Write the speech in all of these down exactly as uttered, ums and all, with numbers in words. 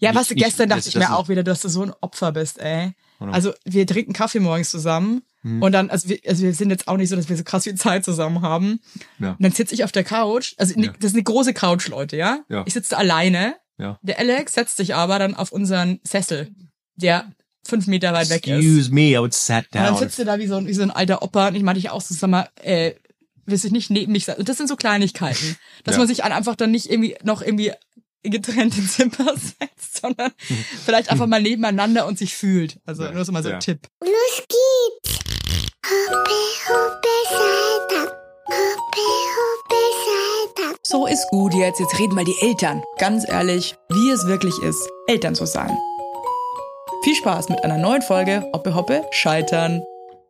Ja, was nicht, gestern nicht, dachte ich mir auch wieder, dass du so ein Opfer bist, ey. Oder? Also wir trinken Kaffee morgens zusammen hm. und dann, also wir, also wir sind jetzt auch nicht so, dass wir so krass viel Zeit zusammen haben. Ja. Und dann sitze ich auf der Couch, also ja. das ist eine große Couch, Leute, ja? ja. Ich sitze da alleine. Ja. Der Alex setzt sich aber dann auf unseren Sessel, der fünf Meter weit weg ist. Excuse me, I would sat down. Und dann sitzt du da wie so, ein, wie so ein alter Opa und ich meinte ich auch so, sag mal, äh, willst du nicht neben mich sein? Und das sind so Kleinigkeiten, dass ja. man sich einfach dann nicht irgendwie noch irgendwie getrennte Zimmer setzt, sondern mhm. vielleicht einfach mal nebeneinander und sich fühlt. Also ja. nur so mal so ein ja. Tipp. Los geht's! Hoppe, hoppe, Seitag. Hoppe, hoppe, Seitag. So ist gut jetzt. Jetzt reden mal die Eltern. Ganz ehrlich, wie es wirklich ist, Eltern zu sein. Viel Spaß mit einer neuen Folge Hoppe, hoppe, Scheitern.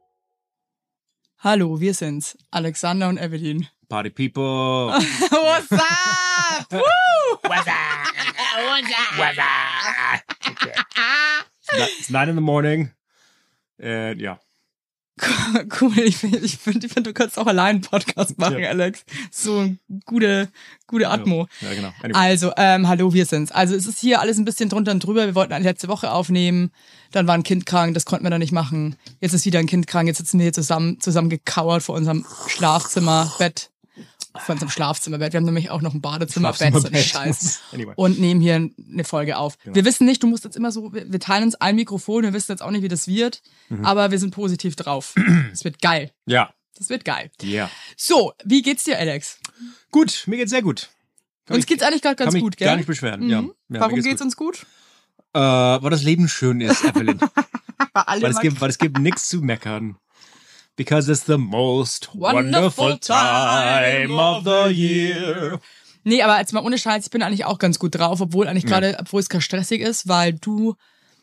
Hallo, wir sind's. Alexander und Evelyn. Party people. What's up? Woo! What's up? What's up? What's up? Okay. It's nine in the morning. And ja. Cool, ich finde, ich find, ich find, du kannst auch allein einen Podcast machen, ja. Alex. So eine gute, gute Atmo. Ja, ja genau. Anyway. Also, ähm, hallo, wir sind's. Also es ist hier alles ein bisschen drunter und drüber. Wir wollten eine letzte Woche aufnehmen. Dann war ein Kind krank, das konnten wir dann nicht machen. Jetzt ist wieder ein Kind krank. Jetzt sitzen wir hier zusammen, zusammen gekauert vor unserem Schlafzimmerbett. Vor unserem Schlafzimmerbett. Wir haben nämlich auch noch ein Badezimmerbett, so eine Scheiß. Anyway. Und nehmen hier eine Folge auf. Genau. Wir wissen nicht, du musst jetzt immer so, wir teilen uns ein Mikrofon, wir wissen jetzt auch nicht, wie das wird, mhm. aber wir sind positiv drauf. Es wird geil. Ja. Das wird geil. Ja. Yeah. So, wie geht's dir, Alex? Gut, mir geht's sehr gut. Kann uns ich, geht's eigentlich gerade ganz kann gut, mich gell? Gar nicht beschweren, mhm. ja. ja. Warum geht's, geht's gut. uns gut? Äh, weil das Leben schön ist, Evelyn. weil, es gibt, weil es gibt nichts zu meckern. Because it's the most wonderful, wonderful time of the year. Nee, aber jetzt mal ohne Scheiß, ich bin eigentlich auch ganz gut drauf, obwohl eigentlich gerade, ja. obwohl es gerade stressig ist, weil du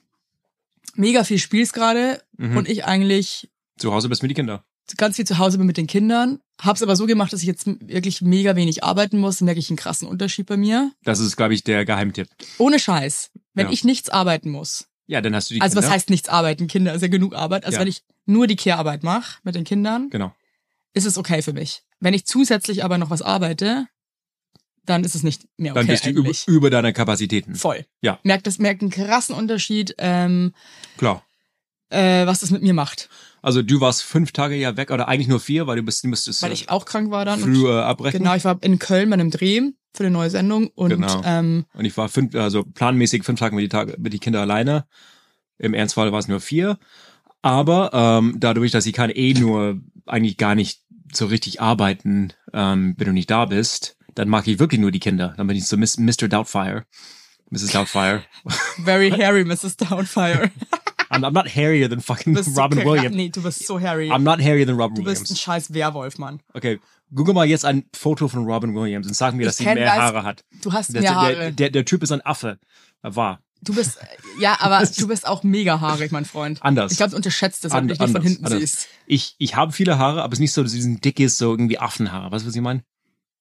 mega viel spielst gerade mhm. und ich eigentlich zu Hause bist mit den Kindern. Ganz viel zu Hause bin mit den Kindern. Hab's aber so gemacht, dass ich jetzt wirklich mega wenig arbeiten muss. Da merke ich einen krassen Unterschied bei mir. Das ist, glaube ich, der Geheimtipp. Ohne Scheiß. Wenn ja. ich nichts arbeiten muss. Ja, dann hast du die Also Kinder. was heißt nichts arbeiten? Kinder ist ja genug Arbeit. Also ja. wenn ich nur die Care-Arbeit mache mit den Kindern, genau. ist es okay für mich. Wenn ich zusätzlich aber noch was arbeite, dann ist es nicht mehr okay. Dann bist eigentlich. du über, über deine Kapazitäten. Voll. Ja. Merkt das, merkt einen krassen Unterschied, ähm, klar. Äh, was das mit mir macht. Also du warst fünf Tage ja weg oder eigentlich nur vier, weil du bist, du müsstest weil ich auch krank war dann früh äh, abbrechen. Genau, ich war in Köln bei einem Dreh für eine neue Sendung und genau. ähm, und ich war fünf, also planmäßig fünf Tage mit die Tage mit die Kinder alleine. Im Ernstfall war es nur vier. Aber ähm, dadurch, dass ich kann eh nur eigentlich gar nicht so richtig arbeiten, ähm, wenn du nicht da bist, dann mag ich wirklich nur die Kinder. Dann bin ich so Mister Doubtfire. Missus Doubtfire. Very hairy, Missus Doubtfire. I'm, I'm not hairier than fucking Robin so Williams. Nee, du bist so hairy. I'm not hairier than Robin du Williams. Du bist ein scheiß Werwolf, Mann. Okay, google mal jetzt ein Foto von Robin Williams und sag mir, dass sie mehr weiß, Haare hat. Du hast der, mehr Haare. Der, der, der Typ ist ein Affe. Er war. Du bist, ja, aber du bist auch mega haarig, mein Freund. Anders. Ich glaube, du unterschätzt das, wenn du dich nicht von hinten anders. siehst. Ich, ich habe viele Haare, aber es ist nicht so, dass diesen dickes, so irgendwie Affenhaare. Weißt du, was ich meine?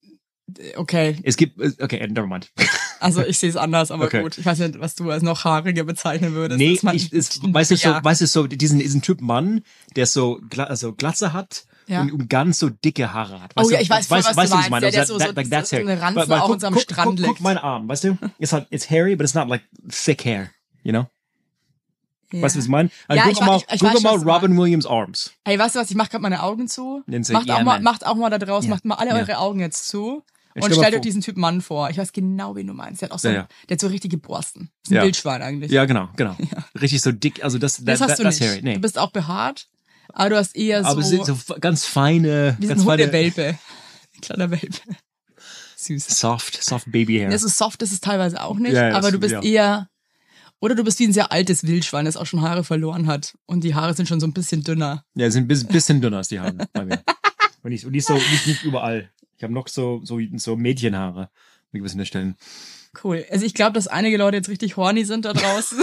Okay. Es gibt, okay, never mind. Also ich sehe es anders, aber okay. gut. Ich weiß nicht, was du als noch haariger bezeichnen würdest. Nee, ich, ist, weißt du so, weißt du so, diesen, diesen Typ Mann, der so, also Glatze hat. Ja. Und, und ganz so dicke Haare hat. Weißt oh ja, ich weiß, voll, weißt, was weißt, du meinst. meinst. Der, der so, so, like so eine Ranze but, but, auch uns am Strand guck, liegt. Guck meinen Arm, weißt du? It's like, it's hairy, but it's not like thick hair, you know? Ja. Weißt du, was ich meine? Also ja, guck mal, ich, ich guck weiß, mal Robin mal. Williams Arms. Hey, weißt du was, ich mach grad meine Augen zu. So, macht, yeah, auch mal, man. macht auch mal da draußen, yeah. macht mal alle yeah. eure Augen jetzt zu. Ja, und stellt euch diesen Typ Mann vor. Ich weiß genau, wen du meinst. Der hat auch so, ja, ja. der hat so richtige Borsten. Das ist ein ja. Wildschwein eigentlich. Ja, genau, genau. Ja. Richtig so dick, also das, das that, hast that, du nicht. Hairy. Nee. Du bist auch behaart, aber du hast eher so... Aber es sind so ganz feine... Wie ganz ein feine Welpe. Kleiner Welpe. Süß. Soft, soft Baby Hair. Das ist soft, das ist teilweise auch nicht, ja, ja, aber du bist ja. eher... Oder du bist wie ein sehr altes Wildschwein, das auch schon Haare verloren hat. Und die Haare sind schon so ein bisschen dünner. Ja, sind ein bisschen, bisschen dünner als die Haare bei mir. Und nicht, und nicht so, nicht, nicht überall. Ich habe noch so, so, so Mädchenhaare an gewissen Stellen. Cool. Also ich glaube, dass einige Leute jetzt richtig horny sind da draußen.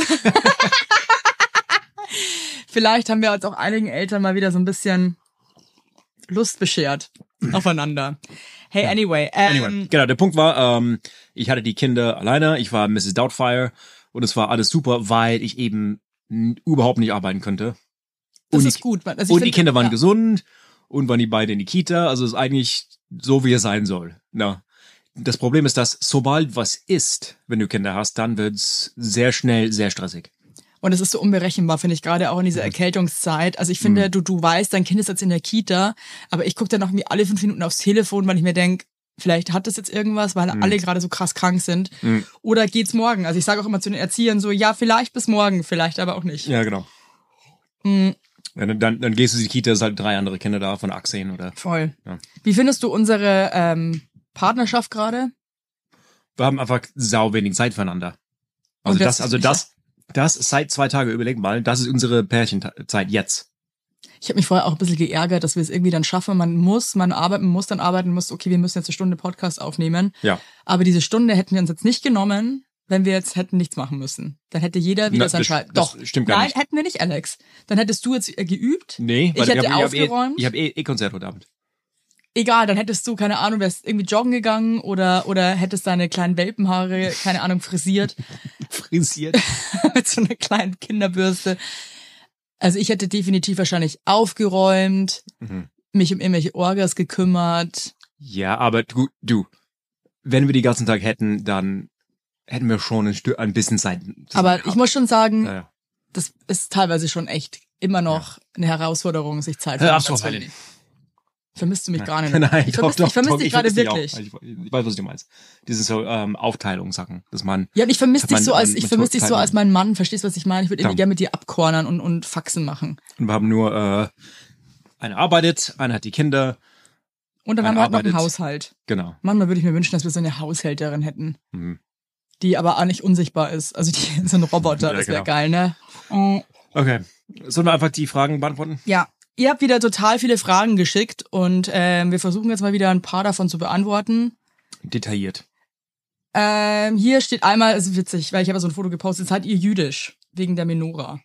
Vielleicht haben wir uns auch einigen Eltern mal wieder so ein bisschen Lust beschert aufeinander. Hey, anyway. Ähm, anyway. Genau, der Punkt war, ähm, ich hatte die Kinder alleine, ich war Missus Doubtfire und es war alles super, weil ich eben n- überhaupt nicht arbeiten konnte. Das und ist die, gut. Also ich und find, die Kinder waren ja. gesund und waren die beide in die Kita, also es ist eigentlich so, wie es sein soll. Na, das Problem ist, dass sobald was ist, wenn du Kinder hast, dann wird's sehr schnell sehr stressig. Und es ist so unberechenbar, finde ich, gerade auch in dieser Erkältungszeit. Also ich finde, Mhm. du du weißt, dein Kind ist jetzt in der Kita, aber ich gucke dann noch irgendwie alle fünf Minuten aufs Telefon, weil ich mir denke, vielleicht hat das jetzt irgendwas, weil alle gerade so krass krank sind. Mhm. Oder geht's morgen? Also ich sage auch immer zu den Erziehern so, ja, vielleicht bis morgen, vielleicht aber auch nicht. Ja, genau. Mhm. Ja, dann, dann, dann gehst du in die Kita, es sind halt drei andere Kinder da von Achsen oder. Voll. Ja. Wie findest du unsere ähm, Partnerschaft gerade? Wir haben einfach sau wenig Zeit füreinander. Also Und das das, also ist- das, das seit zwei Tage, überleg mal, das ist unsere Pärchenzeit jetzt. Ich habe mich vorher auch ein bisschen geärgert, dass wir es irgendwie dann schaffen. Man muss, man arbeiten, muss dann arbeiten, muss, okay, wir müssen jetzt eine Stunde Podcast aufnehmen. Ja. Aber diese Stunde hätten wir uns jetzt nicht genommen, wenn wir jetzt hätten nichts machen müssen. Dann hätte jeder wieder Na, sein das- Scheiß. das Doch, stimmt gar nein, nicht. hätten wir nicht, Alex. Dann hättest du jetzt äh, geübt. Nee, Ich weil hätte hab, aufgeräumt. Ich habe eh, ich hab eh, eh Konzert heute Abend. Egal, dann hättest du, keine Ahnung, wärst irgendwie joggen gegangen oder, oder hättest deine kleinen Welpenhaare, keine Ahnung, frisiert Frisiert. mit so einer kleinen Kinderbürste. Also ich hätte definitiv wahrscheinlich aufgeräumt, Mhm. mich um irgendwelche Orgas gekümmert. Ja, aber du, du, wenn wir die ganzen Tag hätten, dann hätten wir schon ein, Stück, ein bisschen Zeit. zusammen Aber ich gehabt. muss schon sagen, Ja, ja. das ist teilweise schon echt immer noch eine Herausforderung, sich Zeit Hör auf, füreinander so, zu Heidi. nehmen. Vermisst du mich gar nicht? Nein, ich doch, vermisse doch, ich vermiss doch, dich ich gerade vermiss dich auch. wirklich. Ich, ich weiß, was du meinst. Diese so ähm, Aufteilungssachen, dass man Ja, und ich vermisse dass dich man- so als, man- ich man vermisse dich so teilen- als mein Mann. Verstehst du, was ich meine? Ich würde irgendwie Klar. gerne mit dir abkornern und, und Faxen machen. Und wir haben nur, äh, eine arbeitet, eine hat die Kinder, Und dann Man haben wir halt noch einen arbeitet. Haushalt. genau. Manchmal würde ich mir wünschen, dass wir so eine Haushälterin hätten, Mhm. die aber auch nicht unsichtbar ist. Also die so ein Roboter, Ja, das wäre genau. geil, ne? Mm. Okay. Sollen wir einfach die Fragen beantworten? Ja, ihr habt wieder total viele Fragen geschickt und ähm, wir versuchen jetzt mal wieder ein paar davon zu beantworten. Detailliert. Ähm, hier steht einmal, es ist witzig, weil ich habe so ein Foto gepostet, seid ihr jüdisch? Wegen der Menora.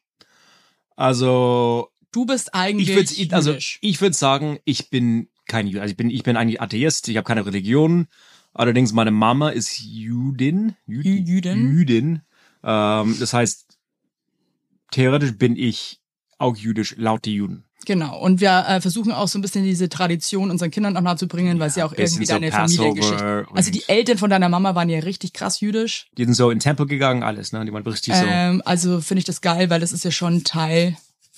Also, Du bist eigentlich ich würde also jüdisch. ich würde sagen, ich bin kein Jude. Also ich bin ich bin eigentlich Atheist, ich habe keine Religion. Allerdings meine Mama ist Judin, Jü- Jü- Jüdin? Jüdin. Ähm, das heißt, theoretisch bin ich auch jüdisch laut die Juden. Genau. Und wir äh, versuchen auch so ein bisschen diese Tradition unseren Kindern auch nahezubringen, weil es ja auch bisschen irgendwie so deine Passover Familiengeschichte. und- Also die Eltern von deiner Mama waren ja richtig krass jüdisch. Die sind so in den Tempel gegangen, alles, ne? Die waren richtig so. Ähm, also finde ich das geil, weil das ist ja schon Teil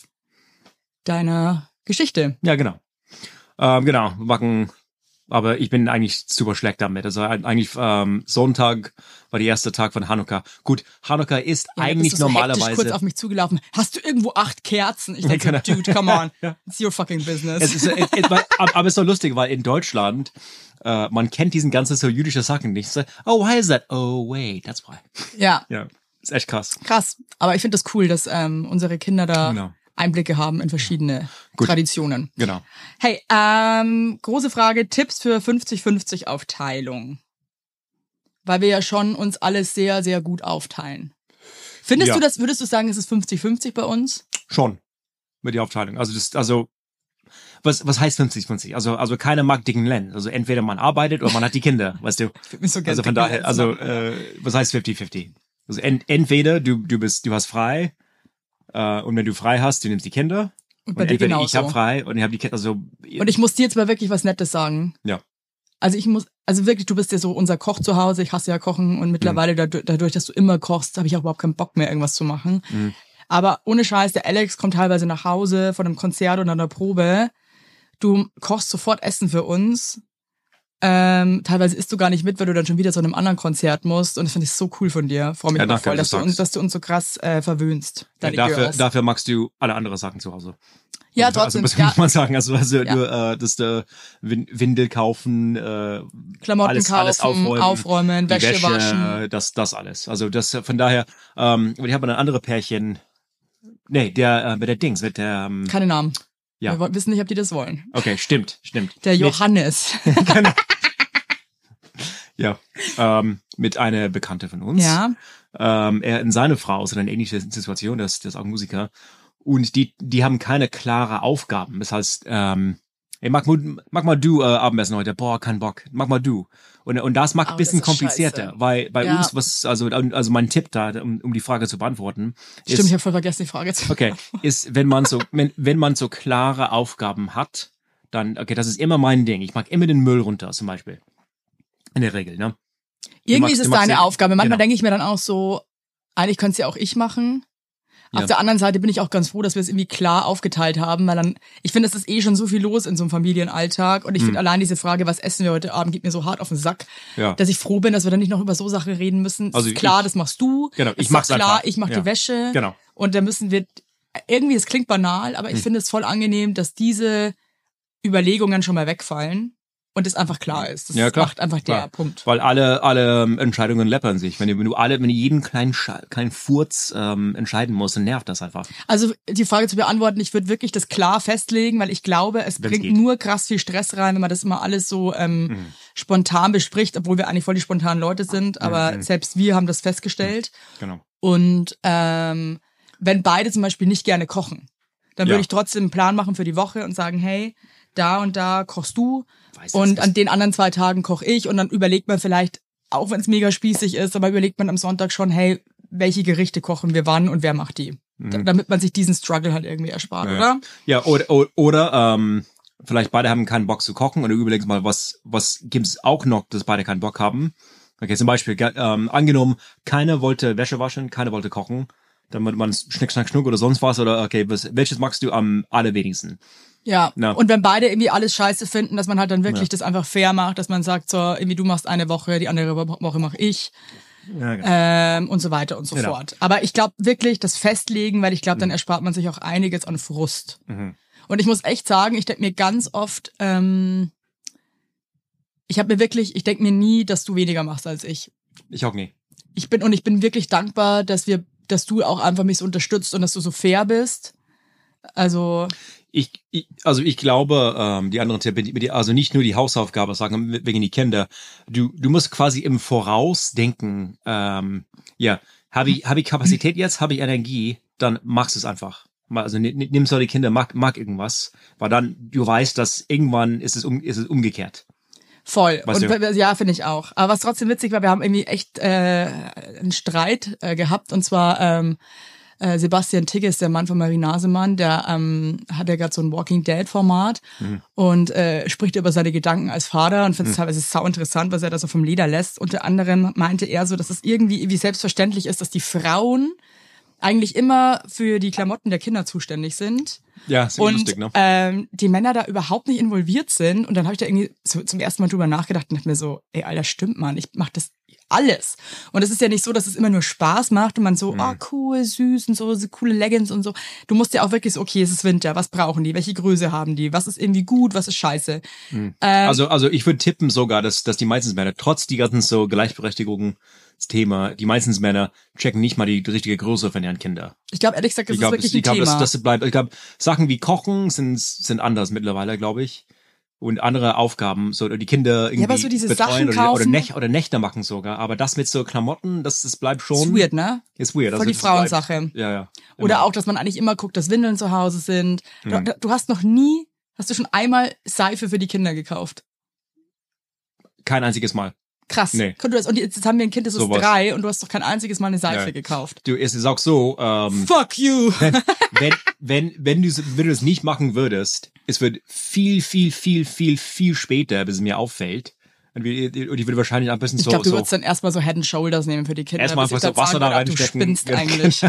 deiner Geschichte. Ja, genau. Ähm, genau, wir machen, aber ich bin eigentlich super schlecht damit. Also eigentlich ähm, Sonntag war der erste Tag von Hanukkah. Gut, Hanukkah ist Ja, da eigentlich bist du so hektisch kurz normalerweise. auf mich zugelaufen. Hast du irgendwo acht Kerzen? Ich denke, Ja, genau. dude, come on. Ja. It's your fucking business. Es ist, es, es, weil- aber aber es ist so lustig, weil in Deutschland äh, man kennt diesen ganzen so jüdische Sachen nicht. So, oh, why is that? Oh, wait, that's why. ja, Ja, ist echt krass. krass. Aber ich finde das cool, dass ähm, unsere Kinder da Genau. Einblicke haben in verschiedene Gut. Traditionen. Genau. Hey, ähm, große Frage, Tipps für fünfzig fünfzig Aufteilung. Weil wir ja schon uns alles sehr, sehr gut aufteilen. Findest Ja. du das, würdest du sagen, es ist fünfzig fünfzig bei uns? Schon mit der Aufteilung. Also das, also was was heißt fünfzig fünfzig? Also also keiner mag dicken Len. Also entweder man arbeitet oder man hat die Kinder, weißt du. Ich würd mich so gerne Also von dicken daher, Lenz also machen. äh, was heißt fünfzig fünfzig? Also ent, entweder du du bist du hast frei äh, und wenn du frei hast, du nimmst die Kinder. Und bei Und dir entweder genauso. ich habe frei und ich habe die Kinder. Also Und ich muss dir jetzt mal wirklich was Nettes sagen. ja. Also ich muss, also wirklich, du bist ja so unser Koch zu Hause. Ich hasse ja Kochen und mittlerweile dadurch, dadurch dass du immer kochst, habe ich auch überhaupt keinen Bock mehr, irgendwas zu machen. Mhm. Aber ohne Scheiß, der Alex kommt teilweise nach Hause von einem Konzert oder einer Probe. Du kochst sofort Essen für uns. Ähm, teilweise isst du gar nicht mit, weil du dann schon wieder zu einem anderen Konzert musst. Und das finde ich so cool von dir. Freue mich Ja, immer danke, voll, dass dass du du, uns, sagst. dass du uns so krass äh, verwöhnst. Ja, Deine dafür, Girls. dafür magst du alle anderen Sachen zu Hause. ja, also, trotzdem. Also, ja, muss man sagen. Also, also Ja. du, äh, das äh, Win- Windel kaufen, äh, Klamotten alles, kaufen, alles aufräumen, aufräumen die Wäsche, Wäsche, waschen. äh, das, das alles. Also das äh, von daher, ähm, aber ich habe eine andere Pärchen. Nee, der äh, mit der Dings, mit der. Ähm, Keine Namen. Ja. Wir wollen- wissen nicht, ob die das wollen. okay, stimmt, stimmt. Der Mit- Johannes. Ja, ähm, mit einer Bekannte von uns. ja. Ähm, er und seine Frau sind in einer ähnlichen Situation, das, das ist auch Musiker. Und die, die haben keine klare Aufgaben. Das heißt, ähm, ey, mach mal, mach mal du äh, Abendessen heute. Boah, kein Bock. Mach mal du. Und, und das macht Oh, ein bisschen das ist komplizierter, scheiße. weil bei Ja. uns, was, also, also mein Tipp da, um, um die Frage zu beantworten, Stimmt, ich ist, habe voll vergessen, die Frage zu okay, ist, wenn man so, wenn, wenn man so klare Aufgaben hat, dann, okay, das ist immer mein Ding. Ich mag immer den Müll runter, zum Beispiel. In der Regel, ne? Irgendwie magst- ist es du magst deine ja- Aufgabe. Manchmal genau. denke ich mir dann auch so, eigentlich könnte es ja auch ich machen. Auf Ja. der anderen Seite bin ich auch ganz froh, dass wir es irgendwie klar aufgeteilt haben, weil dann, ich finde, es ist eh schon so viel los in so einem Familienalltag und ich Mhm. finde allein diese Frage, was essen wir heute Abend, geht mir so hart auf den Sack, Ja. dass ich froh bin, dass wir dann nicht noch über so Sachen reden müssen. Es Also ist klar, ich- das machst du. Genau, Es ich ist mach's auch klar, einfach. ich mach Ja. die Wäsche. Genau. Und da müssen wir, irgendwie, es klingt banal, aber ich Mhm. finde es voll angenehm, dass diese Überlegungen schon mal wegfallen und es einfach klar ist. Das Ja, klar. macht einfach der Klar. Punkt. Weil alle alle ähm, Entscheidungen läppern sich. Wenn du, wenn du alle, wenn du jeden kleinen Scha- kleinen Furz ähm, entscheiden musst, dann nervt das einfach. Also die Frage zu beantworten, ich würde wirklich das klar festlegen, weil ich glaube, es Wenn's bringt geht. nur krass viel Stress rein, wenn man das immer alles so ähm, Mhm. spontan bespricht, obwohl wir eigentlich voll die spontanen Leute sind, aber Mhm. selbst wir haben das festgestellt. Genau. Und ähm, wenn beide zum Beispiel nicht gerne kochen, dann Ja. würde ich trotzdem einen Plan machen für die Woche und sagen, hey, da und da kochst du Weiß und es an den anderen zwei Tagen koche ich und dann überlegt man vielleicht, auch wenn es mega spießig ist, aber überlegt man am Sonntag schon, hey, welche Gerichte kochen wir wann und wer macht die? Da, damit man sich diesen Struggle halt irgendwie erspart, Ja. oder? Ja, oder, oder, oder ähm, vielleicht beide haben keinen Bock zu kochen und du überlegst mal, was was gibt's auch noch, dass beide keinen Bock haben. Okay, zum Beispiel, ge- ähm, angenommen, keiner wollte Wäsche waschen, keiner wollte kochen, dann wird man Schnick, Schnack, Schnuck oder sonst was oder okay, was, welches magst du am allerwenigsten? Ja. Ja. Und wenn beide irgendwie alles scheiße finden, dass man halt dann wirklich Ja. das einfach fair macht, dass man sagt, so, irgendwie du machst eine Woche, die andere Woche mache ich. Ja, genau. Ähm, und so weiter und so Genau. fort. Aber ich glaube wirklich, das Festlegen, weil ich glaube, dann erspart man sich auch einiges an Frust. Mhm. Und ich muss echt sagen, ich denke mir ganz oft, ähm, ich habe mir wirklich, ich denke mir nie, dass du weniger machst als ich. Ich auch nie. Ich bin und ich bin wirklich dankbar, dass wir, dass du auch einfach mich so unterstützt und dass du so fair bist. Also Ich, ich also ich glaube, ähm, die anderen Tipp, die- also nicht nur die Hausaufgabe sagen wegen die Kinder. Du du musst quasi im Voraus denken. Ähm, ja, habe ich habe ich Kapazität jetzt, habe ich Energie, dann machst du es einfach. Mal- Also ni- ni- nimm so die Kinder, mag mag irgendwas, weil dann du weißt, dass irgendwann ist es um ist es umgekehrt. voll. Weißt Und du? w- ja, finde ich auch. Aber was trotzdem witzig war, wir haben irgendwie echt äh, einen Streit äh, gehabt. Und zwar ähm, äh, Sebastian Tigges, der Mann von Marie Nasemann, der ähm, hat ja gerade so ein Walking Dead Format und äh, spricht über seine Gedanken als Vater und findet es teilweise sau interessant, was er da so vom Leder lässt. Unter anderem meinte er so, dass es irgendwie irgendwie selbstverständlich ist, dass die Frauen eigentlich immer für die Klamotten der Kinder zuständig sind. Ja, ist Und lustig, ne? ähm, die Männer da überhaupt nicht involviert sind. Und dann habe ich da irgendwie so zum ersten Mal drüber nachgedacht und dachte mir so, ey, Alter, stimmt, Mann, ich mach das alles. Und es ist ja nicht so, dass es immer nur Spaß macht und man so, ah, cool, süß und so, so coole Leggings und so. Du musst ja auch wirklich so, okay, es ist Winter, was brauchen die, welche Größe haben die, was ist irgendwie gut, was ist scheiße. Ähm, Also, also ich würde tippen sogar, dass, dass die meisten Männer, trotz die ganzen so Gleichberechtigungsthema, die meisten Männer checken nicht mal die richtige Größe von ihren Kindern. ich glaube, ehrlich gesagt, das Ich glaube, ist wirklich ich ein glaube, Thema. das, das bleibt. Ich glaube, Sachen wie Kochen sind sind anders mittlerweile, glaube ich. Und andere Aufgaben, so die Kinder irgendwie Ja, aber so diese Sachen betreuen oder, oder, kaufen- Nächte, oder Nächte machen sogar. Aber das mit so Klamotten, das, das bleibt schon. ist weird, ne? Ist weird. Voll die das bleibt- Frauensache. Ja, ja. Oder Immer. auch, dass man eigentlich immer guckt, dass Windeln zu Hause sind. Du, Mhm. du hast noch nie, hast du schon einmal Seife für die Kinder gekauft? Kein einziges Mal. Krass. Nee. Guck, du das, und jetzt haben wir ein Kind, das ist Sowas. drei und du hast doch kein einziges Mal eine Seife Ja. gekauft. Du, es ist auch so, ähm, Fuck you! wenn, wenn, wenn, wenn du, wenn du es nicht machen würdest, es wird viel, viel, viel, viel, viel später, bis es mir auffällt. Und wir- und ich würde wahrscheinlich ein bisschen Ich so, glaube, du so würdest dann erstmal so Head and Shoulders nehmen für die Kinder. erstmal bis ich einfach so dann Wasser sagen da würde, ob reinstecken. Du spinnst eigentlich.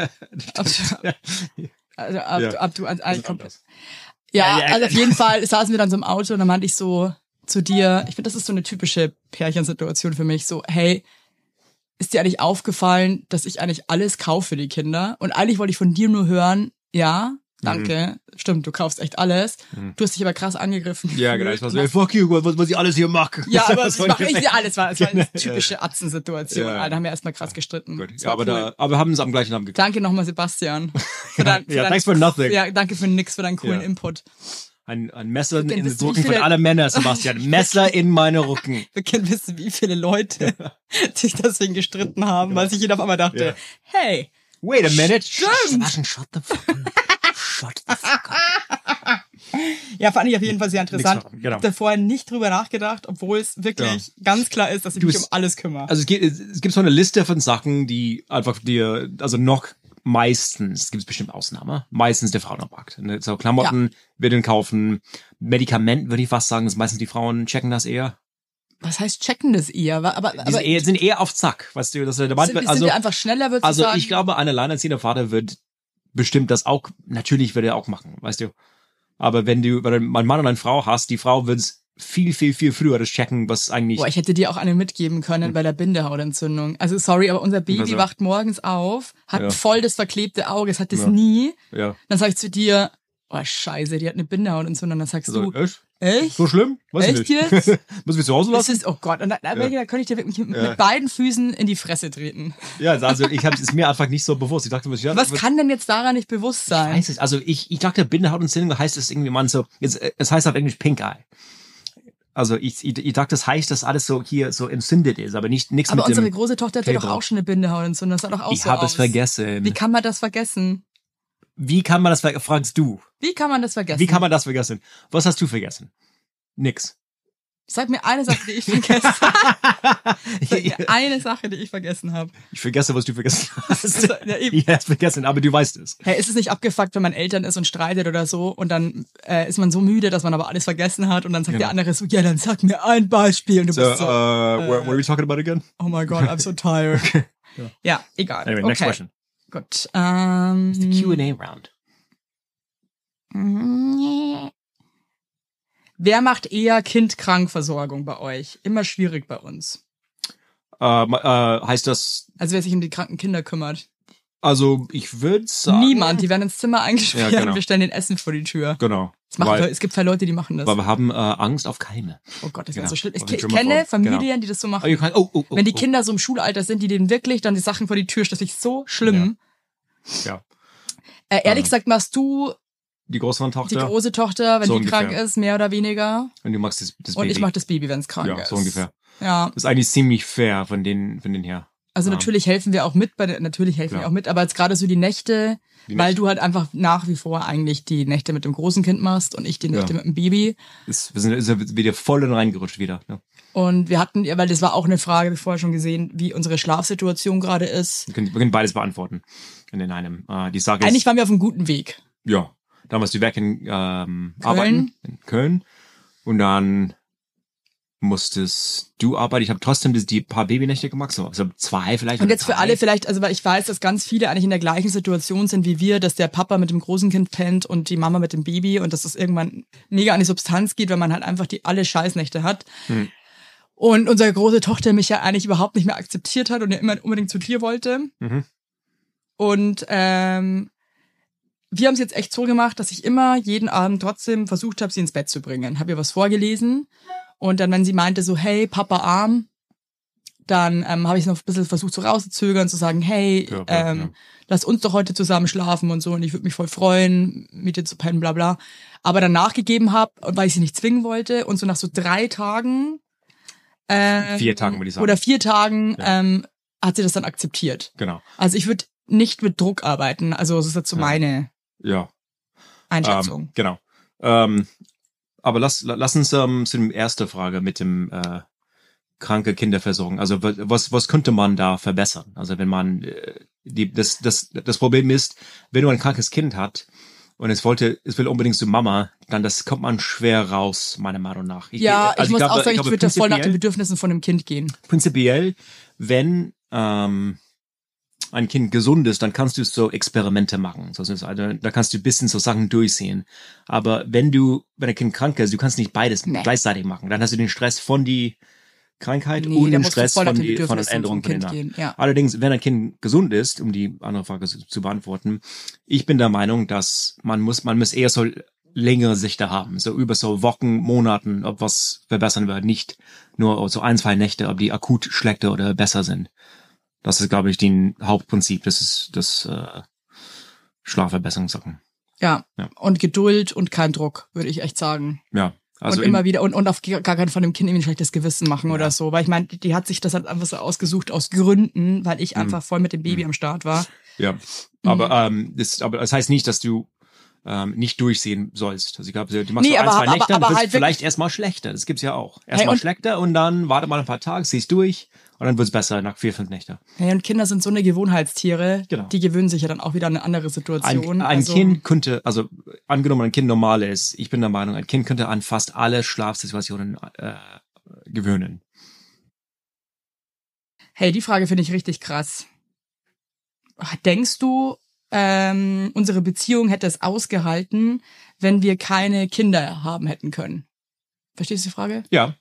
Ob, also, ob, Ja. du, ob du eigentlich komplett. anders. Ja, Ja, ja. also auf jeden Fall saßen wir dann so im Auto und dann meinte ich so zu dir, ich finde, das ist so eine typische Pärchensituation für mich, so, hey, ist dir eigentlich aufgefallen, dass ich eigentlich alles kaufe für die Kinder? Und eigentlich wollte ich von dir nur hören, ja, danke, stimmt, du kaufst echt alles. Du hast dich aber krass angegriffen. Ja, genau. Ich war so, hey, fuck you, was, was ich alles hier mache. Ja, aber Das das war mache ich ungefähr- ja alles. War, es war eine typische Atzensituation. Ja. Ah, Da haben wir erstmal krass gestritten. Gut. Das Ja, war aber, cool. da, aber wir haben es am gleichen Abend gekriegt. Danke nochmal, Sebastian. Für dein, für Ja, dein, thanks for nothing. Ja, danke für nix, für deinen coolen Ja. Input. Ein, ein Messer in können den wissen, wie Rücken von viele- aller Männer, Sebastian. Messer in meine Rücken. Wir können wissen, wie viele Leute sich deswegen gestritten haben, weil sich jeder auf einmal dachte, Ja. hey, Wait a minute. Stimmt. Shut the fuck up. Shut the fuck up. ja, fand ich auf jeden Fall sehr interessant. machen, genau. Ich habe da vorher nicht drüber nachgedacht, obwohl es wirklich ganz klar ist, dass ich Du, mich es- um alles kümmere. Also es gibt, es gibt so eine Liste von Sachen, die einfach dir, also noch meistens, es gibt bestimmt Ausnahmen, meistens der Frauenmarkt. Ne? So Klamotten, Windeln kaufen, Medikament, würde ich fast sagen, ist meistens die Frauen checken das eher. Was heißt checken das eher? Aber, aber, Die sind eher, sind eher auf Zack, weißt du, das ist der Mann, sind, sind also, wir einfach schneller, würdest du also sagen? ich glaube, ein alleinerziehender Vater wird bestimmt das auch, natürlich wird er auch machen, weißt du. Aber wenn du, wenn du einen Mann und eine Frau hast, die Frau wird viel, viel, viel früher das checken, was eigentlich... Boah, ich hätte dir auch eine mitgeben können bei der Bindehautentzündung. Also sorry, aber unser Baby Also, wacht morgens auf, hat ja. voll das verklebte Auge, es hat das Ja. nie. Ja. Dann sag ich zu dir, oh scheiße, die hat eine Bindehautentzündung. Dann sagst Also, du, echt? echt? So schlimm? Weiß Echt ich nicht. jetzt? Muss ich zu Hause Das lassen? ist, oh Gott, und da, da, Ja. da könnte ich dir wirklich mit, Ja. mit beiden Füßen in die Fresse treten. Ja, also ich habe es mir einfach nicht so bewusst. Ich dachte, was, ja, Was kann denn jetzt daran nicht bewusst sein? heißt es? Also ich, ich dachte, Bindehautentzündung heißt es irgendwie man so, es, es heißt auf Englisch Pink Eye. Also ich, ich, ich dachte, das heißt, dass alles so hier so entzündet ist, aber nicht nichts Aber mit unsere dem. große Tochter hatte doch Kleber. auch schon eine Bindehautentzündung. Das sah doch auch Ich so habe aus. es vergessen. Wie kann man das vergessen? Wie kann man das vergessen? Fragst du? Wie kann man das vergessen? Wie kann man das vergessen? Was hast du vergessen? Nix. Sag mir eine Sache, die ich vergessen habe. Sag mir eine Sache, die ich vergessen habe. Ich vergesse, was du vergessen hast. Ja, eben. Ich hab's vergessen, aber du weißt es. Hey, ist es nicht abgefuckt, wenn man Eltern ist und streitet oder so und dann äh, ist man so müde, dass man aber alles vergessen hat und dann sagt Genau. der andere so, ja, dann sag mir ein Beispiel und du So, bist so, uh, what, what are we talking about again? oh my God, I'm so tired. Ja. Ja, egal. Anyway, okay. next question. Gut. Ähm, The Q and A round. Wer macht eher Kind-Krankversorgung bei euch? Immer schwierig bei uns. Ähm, äh, heißt das, Also wer sich um die kranken Kinder kümmert. also ich würde sagen... Niemand, die werden ins Zimmer eingesperrt Ja, genau. und wir stellen den Essen vor die Tür. Genau. Das machen, weil, es gibt viele Leute, die machen das. weil wir haben äh, Angst auf Keime. Oh Gott, das wäre Genau. so schlimm. Ich Auf ke- den kenne Trümmerfrauen. Familien, Genau. die das so Oh, machen. you can, oh, oh, oh, Wenn die oh. Kinder so im Schulalter sind, die denen wirklich dann die Sachen vor die Tür stellen, das ist so schlimm. Ja. Äh, ehrlich Ähm, gesagt, machst du Die Großvatertochter die große Tochter, wenn So die ungefähr. krank ist, mehr oder weniger. und du machst das, das Und Baby. ich mach das Baby, wenn es krank Ja, ist. so ungefähr. Ja, Das ist eigentlich ziemlich fair von den, von den her. also Ja. natürlich helfen wir auch mit, bei der, natürlich helfen Klar. wir auch mit, aber jetzt gerade so die Nächte, Die weil Nächte. du halt einfach nach wie vor eigentlich die Nächte mit dem großen Kind machst und ich die Nächte Ja. mit dem Baby. Ist, wir sind ist ja wieder voll in reingerutscht wieder. Ne? Und wir hatten, weil das war auch eine Frage, wie vorher schon gesehen, wie unsere Schlafsituation gerade ist. Wir können, wir können beides beantworten in den einem. Äh, die Sache Eigentlich ist, waren wir auf einem guten Weg. ja, dann warst du weg in ähm, Köln. arbeiten in Köln und dann musstest du arbeiten. Ich habe trotzdem das, die paar Babynächte gemacht, so also zwei vielleicht. Und oder jetzt für drei. alle vielleicht, also weil ich weiß, dass ganz viele eigentlich in der gleichen Situation sind wie wir, dass der Papa mit dem großen Kind pennt und die Mama mit dem Baby und dass das irgendwann mega an die Substanz geht, wenn man halt einfach die alle Scheißnächte hat. Hm. Und unsere große Tochter mich ja eigentlich überhaupt nicht mehr akzeptiert hat und ja immer unbedingt zu dir wollte. Mhm. Und ähm, wir haben es jetzt echt so gemacht, dass ich immer jeden Abend trotzdem versucht habe, sie ins Bett zu bringen. Habe ihr was vorgelesen und dann, wenn sie meinte so, hey, Papa arm, dann ähm, habe ich noch ein bisschen versucht so rauszuzögern, zu sagen, hey, Ja, ja, ähm, ja. lass uns doch heute zusammen schlafen und so und ich würde mich voll freuen, mit dir zu pennen, bla bla. Aber dann nachgegeben habe, weil ich sie nicht zwingen wollte und so nach so drei Tagen ähm, Vier Tagen, würde ich sagen. oder vier Tagen Ja. ähm, hat sie das dann akzeptiert. Genau. Also ich würde nicht mit Druck arbeiten, also das ist jetzt so Ja. meine Ja. Einschätzung. Ähm, genau. Ähm, aber lass, lass uns ähm, zu der ersten Frage mit dem äh, kranke Kinderversorgung. Also wa- was, was könnte man da verbessern? Also wenn man äh, die, das, das, das Problem ist, wenn du ein krankes Kind hat und es wollte, es will unbedingt zu Mama, dann das kommt man schwer raus, meiner Meinung nach. Ich, Ja, ich also muss glaube- auch sagen, ich, glaube, würde da voll nach den prinzipiell- Bedürfnissen von dem Kind gehen. Prinzipiell, wenn ähm, ein Kind gesund ist, dann kannst du so Experimente machen. So, also, da kannst du ein bisschen so Sachen durchsehen. Aber wenn du, wenn ein Kind krank ist, du kannst nicht beides Nee. gleichzeitig machen. Dann hast du den Stress von die Krankheit Nee, und da den musst du Stress voll nach von, den die, von den Bedürfnissen Änderungen vom von den Kind gehen, ja. Allerdings, wenn ein Kind gesund ist, um die andere Frage zu, zu beantworten, ich bin der Meinung, dass man muss, man muss eher so längere Sichter haben, so über so Wochen, Monaten, ob was verbessern wird, nicht nur so ein, zwei Nächte, ob die akut schlechter oder besser sind. Das ist, glaube ich, die Hauptprinzip, das ist das äh, Schlafverbesserungssachen. Ja. Ja. Und Geduld und kein Druck, würde ich echt sagen. Ja, also und immer in, wieder und, und auf gar keinen von dem Kind irgendwie ein schlechtes Gewissen machen Ja. oder so. Weil ich meine, die, die hat sich das halt einfach so ausgesucht aus Gründen, weil ich Mhm. einfach voll mit dem Baby am Start war. ja, aber ähm, das, aber das heißt nicht, dass du ähm, nicht durchsehen sollst. Also ich glaube, du machst Nee, so ein, aber- zwei aber- Nächte, dann aber wird's halt vielleicht erstmal schlechter. Das gibt's ja auch. Erstmal und- schlechter und dann warte mal ein paar Tage, ziehst durch und dann wird's besser nach vier, fünf Nächten. Hey, und Kinder sind so eine Gewohnheitstiere, Genau. die gewöhnen sich ja dann auch wieder an eine andere Situation. Ein, ein also, Kind könnte, also angenommen ein Kind normal ist, ich bin der Meinung, ein Kind könnte an fast alle Schlafsituationen äh, gewöhnen. Hey, die Frage finde ich richtig krass. Denkst du, ähm, unsere Beziehung hätte es ausgehalten, wenn wir keine Kinder haben hätten können? Verstehst du die Frage? Ja.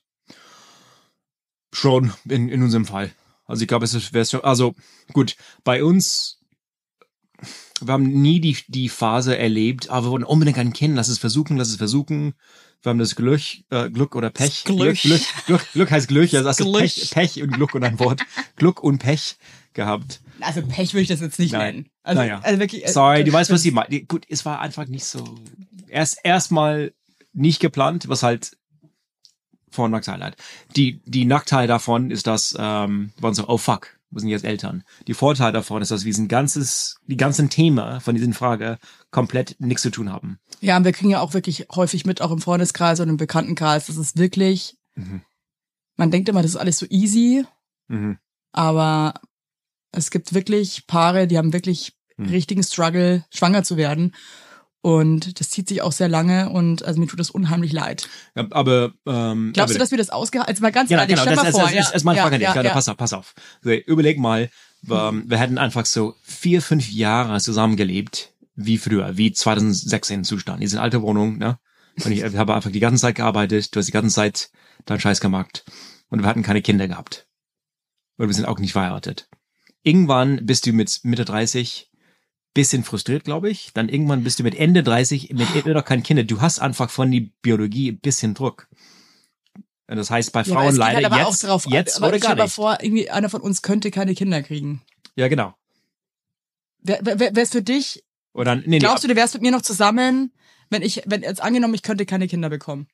Schon, in, in unserem Fall. Also ich glaube, es wäre schon, also gut, bei uns, wir haben nie die, die Phase erlebt, aber wir wollen unbedingt ein Kind, lass es versuchen, lass es versuchen. Wir haben das Glück, äh, Glück oder Pech. Glück. Glück, Glück, Glück heißt Glück, also hast du Glück. Pech, Pech und Glück und ein Wort. Glück und Pech gehabt. Also Pech würde ich das jetzt nicht Nein. nennen. Also, Naja. also wirklich, Sorry, du weißt, was ich meine. Gut, es war einfach nicht so, erst, erstmal nicht geplant, was halt Vor- und Nachteile hat. Die, die Nachteil davon ist, dass, ähm, wir waren so, oh fuck, wir sind jetzt Eltern. Die Vorteil davon ist, dass wir ein ganzes, die ganzen Themen von diesen Frage komplett nichts zu tun haben. Ja, und wir kriegen ja auch wirklich häufig mit, auch im Freundeskreis und im Bekanntenkreis, das ist wirklich, Mhm. man denkt immer, das ist alles so easy, Mhm. aber es gibt wirklich Paare, die haben wirklich Mhm. richtigen Struggle, schwanger zu werden. Und das zieht sich auch sehr lange und also mir tut das unheimlich leid. Ja, aber, ähm, Glaubst aber, du, dass wir das ausgehalten? Also mal ganz ja, ehrlich, genau, stell das, mal das, vor. das, das ist meine ja, Frage an dich. ja, Ja, ja. Pass auf, pass auf. So, überleg mal, wir, wir hätten einfach so vier, fünf Jahre zusammengelebt, wie früher, wie zweitausendsechzehn Zustand. In dieser alten Wohnung, ne? Und ich, ich habe einfach die ganze Zeit gearbeitet, du hast die ganze Zeit deinen Scheiß gemacht. Und wir hatten keine Kinder gehabt. Und wir sind auch nicht verheiratet. Irgendwann bist du mit Mitte dreißig bisschen frustriert, glaube ich. Dann irgendwann bist du mit Ende dreißig mit immer noch kein Kinder. Du hast einfach von die Biologie ein bisschen Druck. Und das heißt, bei Ja, aber Frauen es geht leider halt aber jetzt, auch drauf, jetzt aber oder ich gar stell mal nicht. vor, irgendwie einer von uns könnte keine Kinder kriegen. Ja, genau. Wer, wer, wär's für dich, Oder, nee, nee, glaubst du, du wärst mit mir noch zusammen, wenn ich, wenn jetzt angenommen, ich könnte keine Kinder bekommen?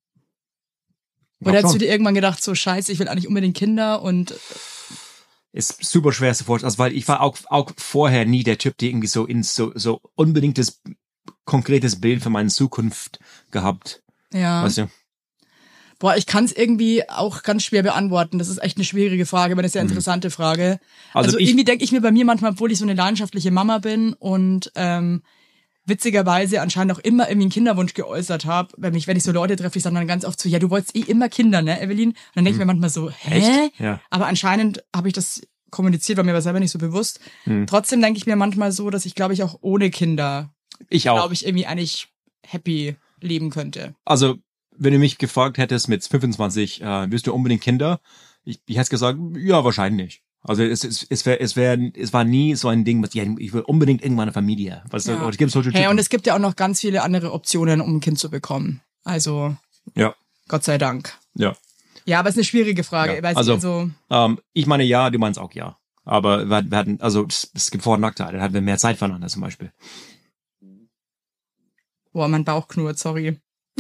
glaub Oder hättest schon. du dir irgendwann gedacht, so scheiße, ich will eigentlich unbedingt Kinder und Ist super schwer zu vorstellen, also, weil ich war auch, auch vorher nie der Typ, der irgendwie so in so, so unbedingtes, konkretes Bild für meine Zukunft gehabt. ja. Weißt du? Boah, ich kann es irgendwie auch ganz schwer beantworten. Das ist echt eine schwierige Frage, aber eine sehr interessante Frage. Also Also, ich- irgendwie denke ich mir bei mir manchmal, obwohl ich so eine leidenschaftliche Mama bin und ähm, witzigerweise anscheinend auch immer irgendwie einen Kinderwunsch geäußert habe, wenn ich, wenn ich so Leute treffe, ich sage dann ganz oft so, ja, du wolltest eh immer Kinder, ne, Evelyn? Und dann denke ich mir manchmal so, hä? Echt? Ja. Aber anscheinend habe ich das kommuniziert, war mir aber selber nicht so bewusst. Hm. Trotzdem denke ich mir manchmal so, dass ich, glaube ich, auch ohne Kinder, Ich auch. glaube ich, irgendwie eigentlich happy leben könnte. Also, wenn du mich gefragt hättest mit fünfundzwanzig, äh, willst du unbedingt Kinder? Ich, ich hätte gesagt, ja, wahrscheinlich. Also es, es, es, wär, es, wär, es war nie so ein Ding, was ja, ich will unbedingt irgendwann eine Familie. Was, Ja. es gibt solche Hey, Typen. und es gibt ja auch noch ganz viele andere Optionen, um ein Kind zu bekommen. Also, ja, Gott sei Dank. ja. Ja, aber es ist eine schwierige Frage. Ja, Weil also- also, Ähm, ich meine ja, du meinst auch ja. Aber wir, wir hatten, also es, es gibt Vor- und Nachteile. Dann hatten wir mehr Zeit voneinander zum Beispiel. boah, mein Bauch knurrt, sorry.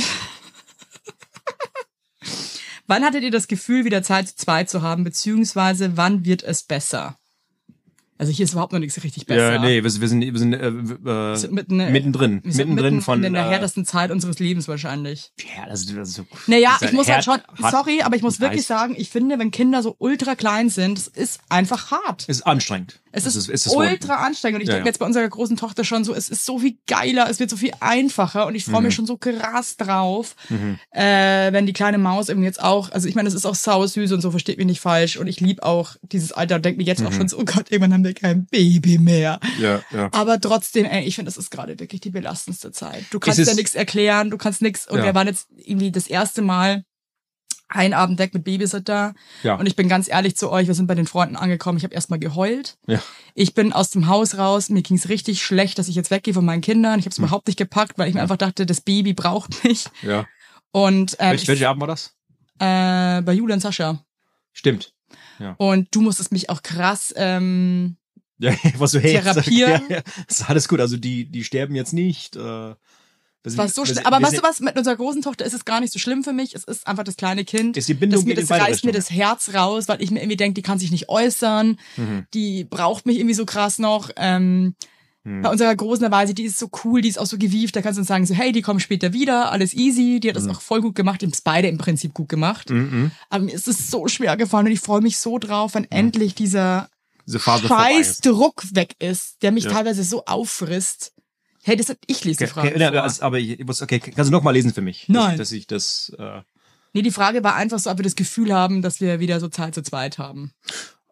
Wann hattet ihr das Gefühl, wieder Zeit zu zweit zu haben, beziehungsweise wann wird es besser? Also hier ist überhaupt noch nichts richtig besser. Ja, nee, wir, sind- wir sind, wir sind äh, äh, sind mitten, äh, mittendrin. Wir sind Mittendrin mitten von. in der äh, härtesten Zeit unseres Lebens wahrscheinlich. ja, das, ist- das ist so. Naja, das ist ich halt muss halt schon, hart- hart- sorry, aber ich muss wirklich heiß. sagen, ich finde, wenn Kinder so ultra klein sind, es ist einfach hart. Es ist anstrengend. Es Das ist, ist das Wort. ultra anstrengend. Und ich Ja, denke ja. mir jetzt bei unserer großen Tochter schon so, es ist so viel geiler, es wird so viel einfacher und ich freue Mhm. mich schon so krass drauf, äh, wenn die kleine Maus eben jetzt auch, also ich meine, es ist auch sau süß und so, versteht mich nicht falsch und ich liebe auch dieses Alter und denke mir jetzt Mhm. auch schon so, oh Gott, irgendwann haben wir kein Baby mehr. Ja, ja. Aber trotzdem, ey, ich finde, das ist gerade wirklich die belastendste Zeit. Du kannst Es ja ist- nichts erklären, du kannst nichts und Ja. wir waren jetzt irgendwie das erste Mal ein Abend weg mit Babysitter. Ja. Und ich bin ganz ehrlich zu euch, wir sind bei den Freunden angekommen, ich habe erstmal geheult. Ja. Ich bin aus dem Haus raus, mir ging's richtig schlecht, dass ich jetzt weggehe von meinen Kindern. Ich habe es Hm. überhaupt nicht gepackt, weil ich mir einfach dachte, das Baby braucht mich. Ja. Und ähm, Welch, ich, welcher Abend war das? äh, bei Julia und Sascha. Stimmt. Und du musstest mich auch krass, ähm, Ja, was du hey, Therapieren. Ja, ja. Das ist alles gut. Also die, die sterben jetzt nicht. Äh, es war so schlimm. Aber weißt du was, mit unserer großen Tochter ist es gar nicht so schlimm für mich. Es ist einfach das kleine Kind. Ist die Bindung das mir, geht in das beide reißt mir Richtungen. das Herz raus, weil ich mir irgendwie denke, die kann sich nicht äußern. Mhm. Die braucht mich irgendwie so krass noch. Ähm, Mhm. Bei unserer großen Weise, die ist so cool, die ist auch so gewieft, da kannst du uns sagen, so hey, die kommen später wieder, alles easy, die hat das auch voll gut gemacht, die haben es beide im Prinzip gut gemacht. Mhm. Aber mir ist es so schwer gefallen und ich freue mich so drauf, wenn endlich dieser Diese Phase vorbei scheiß ist. Druck weg ist, der mich Ja. teilweise so auffrisst. Hey, das ich lese die Okay, Frage okay, ja, vor. also, aber ich, ich muss, okay, kannst du noch mal lesen für mich? Nein. Dass, dass ich das, äh, Nee, die Frage war einfach so, ob wir das Gefühl haben, dass wir wieder so Zeit zu zweit haben.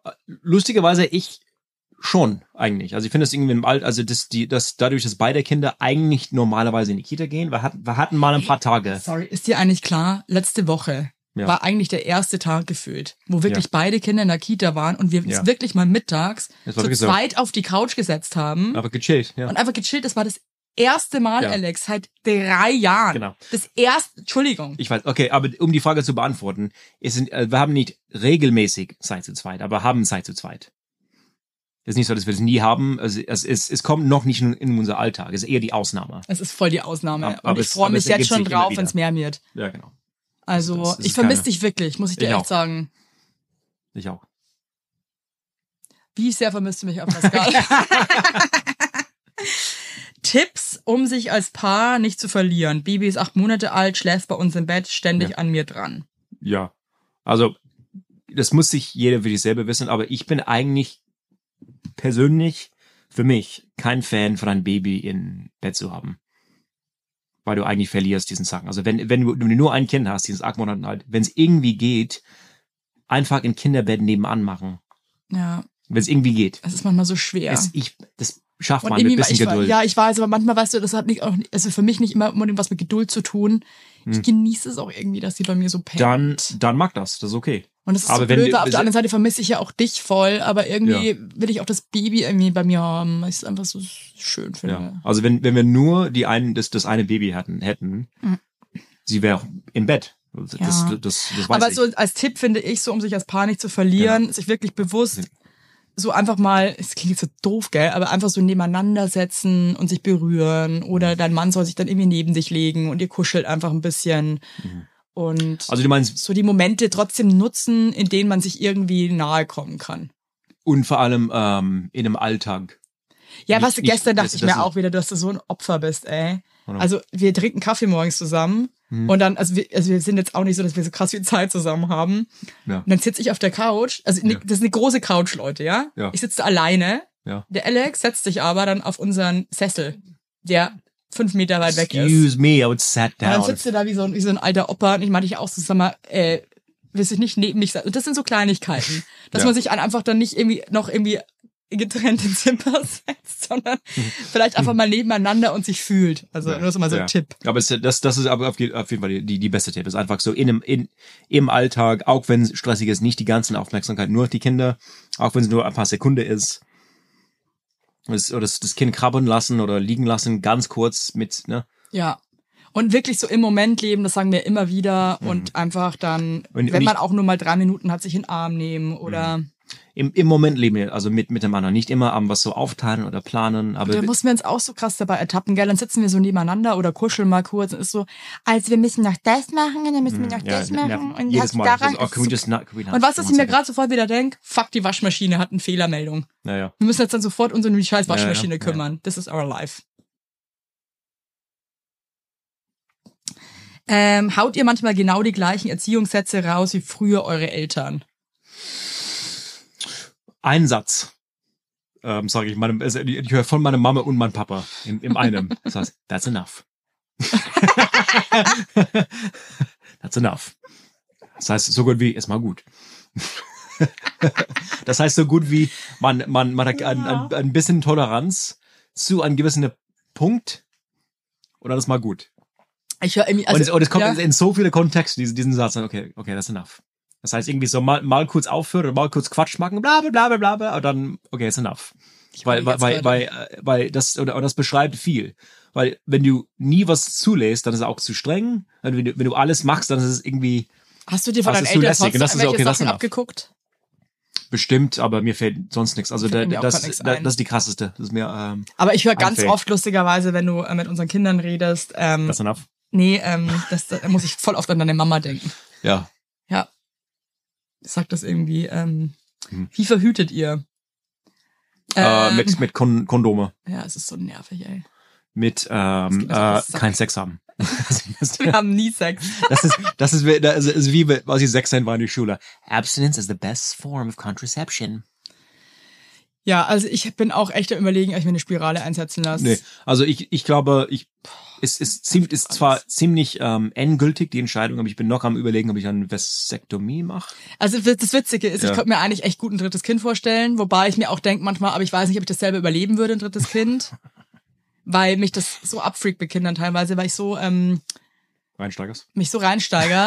lustigerweise ich schon eigentlich. Also ich finde das irgendwie im Alter, also das, die, das, dadurch, dass beide Kinder eigentlich normalerweise in die Kita gehen, wir hatten, wir hatten mal ein paar Tage. Sorry, ist dir eigentlich klar, letzte Woche ja. war eigentlich der erste Tag gefühlt, wo wirklich ja. beide Kinder in der Kita waren und wir uns ja. wirklich mal mittags zu zweit so. auf die Couch gesetzt haben. Aber gechillt, ja. Und einfach gechillt, das war das erste Mal, ja. Alex, seit drei Jahren. Genau. Das erste, Entschuldigung. Ich weiß, okay, aber um die Frage zu beantworten, ist, wir haben nicht regelmäßig Zeit zu zweit, aber haben Zeit zu zweit. Es ist nicht so, dass wir es nie haben. Also es, es, es kommt noch nicht in unser Alltag. Es ist eher die Ausnahme. Es ist voll die Ausnahme. Aber, und aber ich es, freue mich es jetzt schon drauf, wenn es mehr wird. Ja, genau. Also, das, das ich vermisse keine... dich wirklich, muss ich dir ich echt auch. sagen. Ich auch. Wie sehr vermisst du mich auf der Skala? Tipps, um sich als Paar nicht zu verlieren. Baby ist acht Monate alt, schläft bei uns im Bett, ständig ja. an mir dran. Ja, also das muss sich jeder für sich selber wissen, aber ich bin eigentlich persönlich für mich kein Fan von einem Baby im Bett zu haben. Weil du eigentlich verlierst diesen Sachen. Also wenn, wenn, du, wenn du nur ein Kind hast, dieses acht Monate alt, wenn es irgendwie geht, einfach ein Kinderbett nebenan machen. Ja. Wenn es irgendwie geht. Es ist manchmal so schwer. Es, ich, das schafft und man mit ein bisschen ich, Geduld. Ja, ich weiß, aber manchmal, weißt du, das hat nicht auch, also für mich nicht immer unbedingt was mit Geduld zu tun. Ich hm. genieße es auch irgendwie, dass sie bei mir so pennt. Dann, dann mag das, das ist okay. Und das ist aber so wenn blöd, du, weil auf der anderen Seite vermisse ich ja auch dich voll, aber irgendwie ja. will ich auch das Baby irgendwie bei mir haben, weil ich es einfach so schön finde. Ja. Also wenn, wenn wir nur die einen, das, das eine Baby hatten, hätten, mhm. sie wäre auch im Bett. Das, ja. das, das, das weiß aber ich. so als Tipp finde ich, so um sich als Paar nicht zu verlieren, ja. sich wirklich bewusst ja. so einfach mal, es klingt so doof, gell, aber einfach so nebeneinander setzen und sich berühren oder dein Mann soll sich dann irgendwie neben dich legen und ihr kuschelt einfach ein bisschen. Mhm. Und also du meinst, so die Momente trotzdem nutzen, in denen man sich irgendwie nahe kommen kann. Und vor allem ähm, in einem Alltag. Ja, nicht, was gestern nicht, dachte das, ich das mir auch wieder, dass du so ein Opfer bist, ey. Oder? Also wir trinken Kaffee morgens zusammen hm. und dann, also wir, also wir sind jetzt auch nicht so, dass wir so krass viel Zeit zusammen haben. Ja. Und dann sitze ich auf der Couch, also ja. das ist eine große Couch, Leute, ja? ja. Ich sitze alleine. Ja. Der Alex setzt sich aber dann auf unseren Sessel, der fünf Meter weit weg ist. Excuse me, I would sat down. Und dann sitzt du da wie so ein, wie so ein alter Opa und ich meine dich auch so, sag mal, äh, willst du nicht neben mich sein? Und das sind so Kleinigkeiten, dass ja. man sich einfach dann nicht irgendwie noch irgendwie getrennt ins Zimmer setzt, sondern vielleicht einfach mal nebeneinander und sich fühlt. Also ja. nur so mal so ja. ein Tipp. Aber es, das, das ist aber auf jeden Fall die, die beste Tipp. Ist einfach so in, in, im Alltag, auch wenn es stressig ist, nicht die ganze Aufmerksamkeit nur auf die Kinder, auch wenn es nur ein paar Sekunden ist. Das, oder das, das Kind krabbeln lassen oder liegen lassen, ganz kurz mit, ne? Ja. Und wirklich so im Moment leben, das sagen wir immer wieder. Mhm. Und einfach dann, und, wenn und man ich, auch nur mal drei Minuten hat, sich in den Arm nehmen oder... Mhm. Im, Im Moment leben wir also mit miteinander, nicht immer am was so aufteilen oder planen. Aber da mussten wir uns auch so krass dabei ertappen, gell? Dann sitzen wir so nebeneinander oder kuscheln mal kurz und ist so, also wir müssen noch das machen und dann müssen wir noch ja, das machen ja, und jedes Mal. daran Also, oh, can we just not, can we not und was, was ich mir gerade sofort wieder denke, fuck, die Waschmaschine hat eine Fehlermeldung. Naja. Wir müssen jetzt dann sofort uns um die scheiß Waschmaschine ja, ja, kümmern. Ja. This is our life. Ähm, haut ihr manchmal genau die gleichen Erziehungssätze raus wie früher eure Eltern? Ein Satz, ähm, sage ich, meinem, also ich höre von meiner Mama und meinem Papa im, im einem. Das heißt, that's enough. That's enough. Das heißt, so gut wie, ist mal gut. Das heißt, so gut wie, man, man, man hat ein, ein, ein bisschen Toleranz zu einem gewissen Punkt und dann ist mal gut. Ich höre irgendwie, also, und, es, und es kommt ja. in, in so viele Kontexte, diesen, diesen Satz, okay, okay, that's enough. Das heißt, irgendwie so mal, mal kurz aufhören oder mal kurz Quatsch machen, bla, bla, bla, bla, bla, und dann, okay, it's enough. Weil, weil, weil, weil, weil das, oder, oder das beschreibt viel. Weil, wenn du nie was zulässt, dann ist es auch zu streng. Wenn du, wenn du alles machst, dann ist es irgendwie. Hast du dir von deinen Eltern sonst welche Sachen abgeguckt? Bestimmt, aber mir fällt sonst nichts. Also, da, das, das, das ist die krasseste. Das ist mir, ähm, aber ich höre ganz oft, lustigerweise, wenn du äh, mit unseren Kindern redest, ähm, that's enough. Nee, ähm, das, da muss ich voll oft an deine Mama denken. Ja. Ja. Ich sag das irgendwie, ähm, hm. Wie verhütet ihr? Äh, Ähm, mit mit Kon Kondome. Ja, es ist so nervig, ey. Mit ähm, äh, kein Sex haben. Wir haben nie Sex. Das ist das ist, das ist wie als ich sechzehn war in der Schule. Abstinence is the best form of contraception. Ja, also ich bin auch echt am Überlegen, ob ich mir eine Spirale einsetzen lasse. Nee, also ich ich glaube, ich es ist, ziemlich, ist zwar ziemlich ähm, endgültig die Entscheidung, aber ich bin noch am Überlegen, ob ich eine Vasektomie mache. Also das Witzige ist, Ja. ich könnte mir eigentlich echt gut ein drittes Kind vorstellen, wobei ich mir auch denke manchmal, aber ich weiß nicht, ob ich das selber überleben würde, ein drittes Kind, weil mich das so abfreakt bei Kindern teilweise, weil ich so ähm, Reinsteigers? mich so reinsteiger.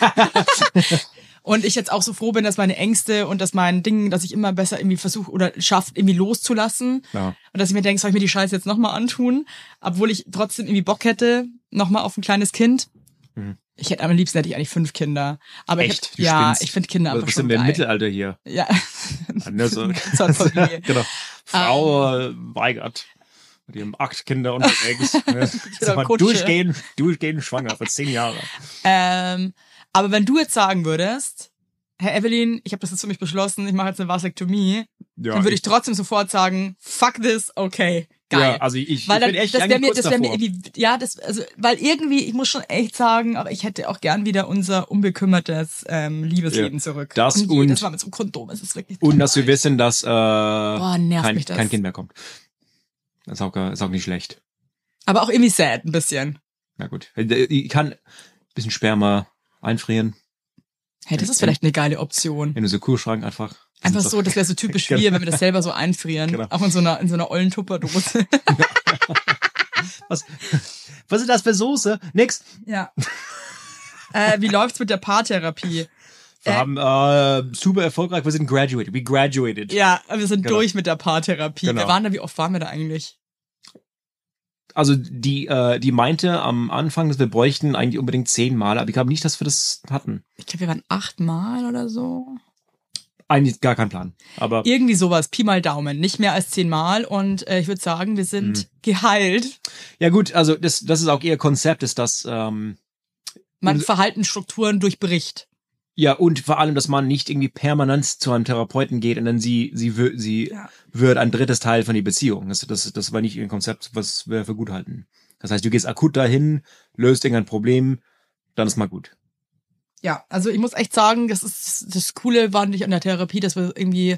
Und ich jetzt auch so froh bin, dass meine Ängste und dass mein Ding, dass ich immer besser irgendwie versuche oder schafft, irgendwie loszulassen. Ja. Und dass ich mir denke, soll ich mir die Scheiße jetzt nochmal antun? Obwohl ich trotzdem irgendwie Bock hätte, nochmal auf ein kleines Kind. Mhm. Ich hätte am liebsten hätte ich eigentlich fünf Kinder. Aber Echt? ich hab, Du ja, spinnst. ich finde Kinder Was, einfach was schon sind wir im geil. Mittelalter hier? Ja. Ne, so. So eine Familie. Genau. Frau äh, weigert. Mit ihrem acht Kinder unterwegs. der Mal Kutsche. durchgehend, durchgehend schwanger für zehn Jahre. Ähm, aber wenn du jetzt sagen würdest, Herr Evelyn, ich habe das jetzt für mich beschlossen, ich mache jetzt eine Vasektomie, Ja, dann würde ich trotzdem sofort sagen, fuck this, okay, geil. Ja, also ich, ich weil dann, bin echt das wäre mir, kurz das wäre mir davor. irgendwie, ja, das, also, weil irgendwie, ich muss schon echt sagen, aber ich hätte auch gern wieder unser unbekümmertes ähm, Liebesleben Ja, zurück. das und, und- das war mit so einem Kondom, es ist wirklich. Und dass wir wissen, dass äh, Boah, nervt kein, mich das. kein Kind mehr kommt. Das ist auch, gar- ist auch nicht schlecht. Aber auch irgendwie sad, ein bisschen. Na gut. Ich kann ein bisschen Sperma einfrieren. Hey, das ist vielleicht eine geile Option. In unser Kühlschrank einfach. Das Einfach sind so, das wäre so typisch Genau. wir, wenn wir das selber so einfrieren. Genau. Auch in so einer, in so einer ollen Tupperdose. Was, was ist das für Soße? Nix. Ja. äh, wie läuft's mit der Paartherapie? Wir Äh, haben äh, super erfolgreich. Wir sind graduated. We graduated. Ja, wir sind Genau. durch mit der Paartherapie. Genau. Wir waren da, wie oft waren wir da eigentlich? Also die äh, die meinte am Anfang, dass wir bräuchten eigentlich unbedingt zehnmal, aber ich glaube nicht, dass wir das hatten. Ich glaube, wir waren achtmal oder so. Eigentlich gar kein Plan. Aber Irgendwie sowas, Pi mal Daumen. Nicht mehr als zehnmal. Und äh, ich würde sagen, wir sind Mhm. geheilt. ja gut, also das das ist auch ihr Konzept, ist das ähm, Man Und- Verhaltensstrukturen durchbricht. ja, und vor allem, dass man nicht irgendwie permanent zu einem Therapeuten geht und dann sie sie wö- sie Ja. wird ein drittes Teil von die Beziehung. Das das das war nicht ihr Konzept, was wir für gut halten. Das heißt, du gehst akut dahin, löst irgendein Problem, dann ist mal gut. Ja, also ich muss echt sagen, das ist das Coole war nicht an der Therapie, dass wir irgendwie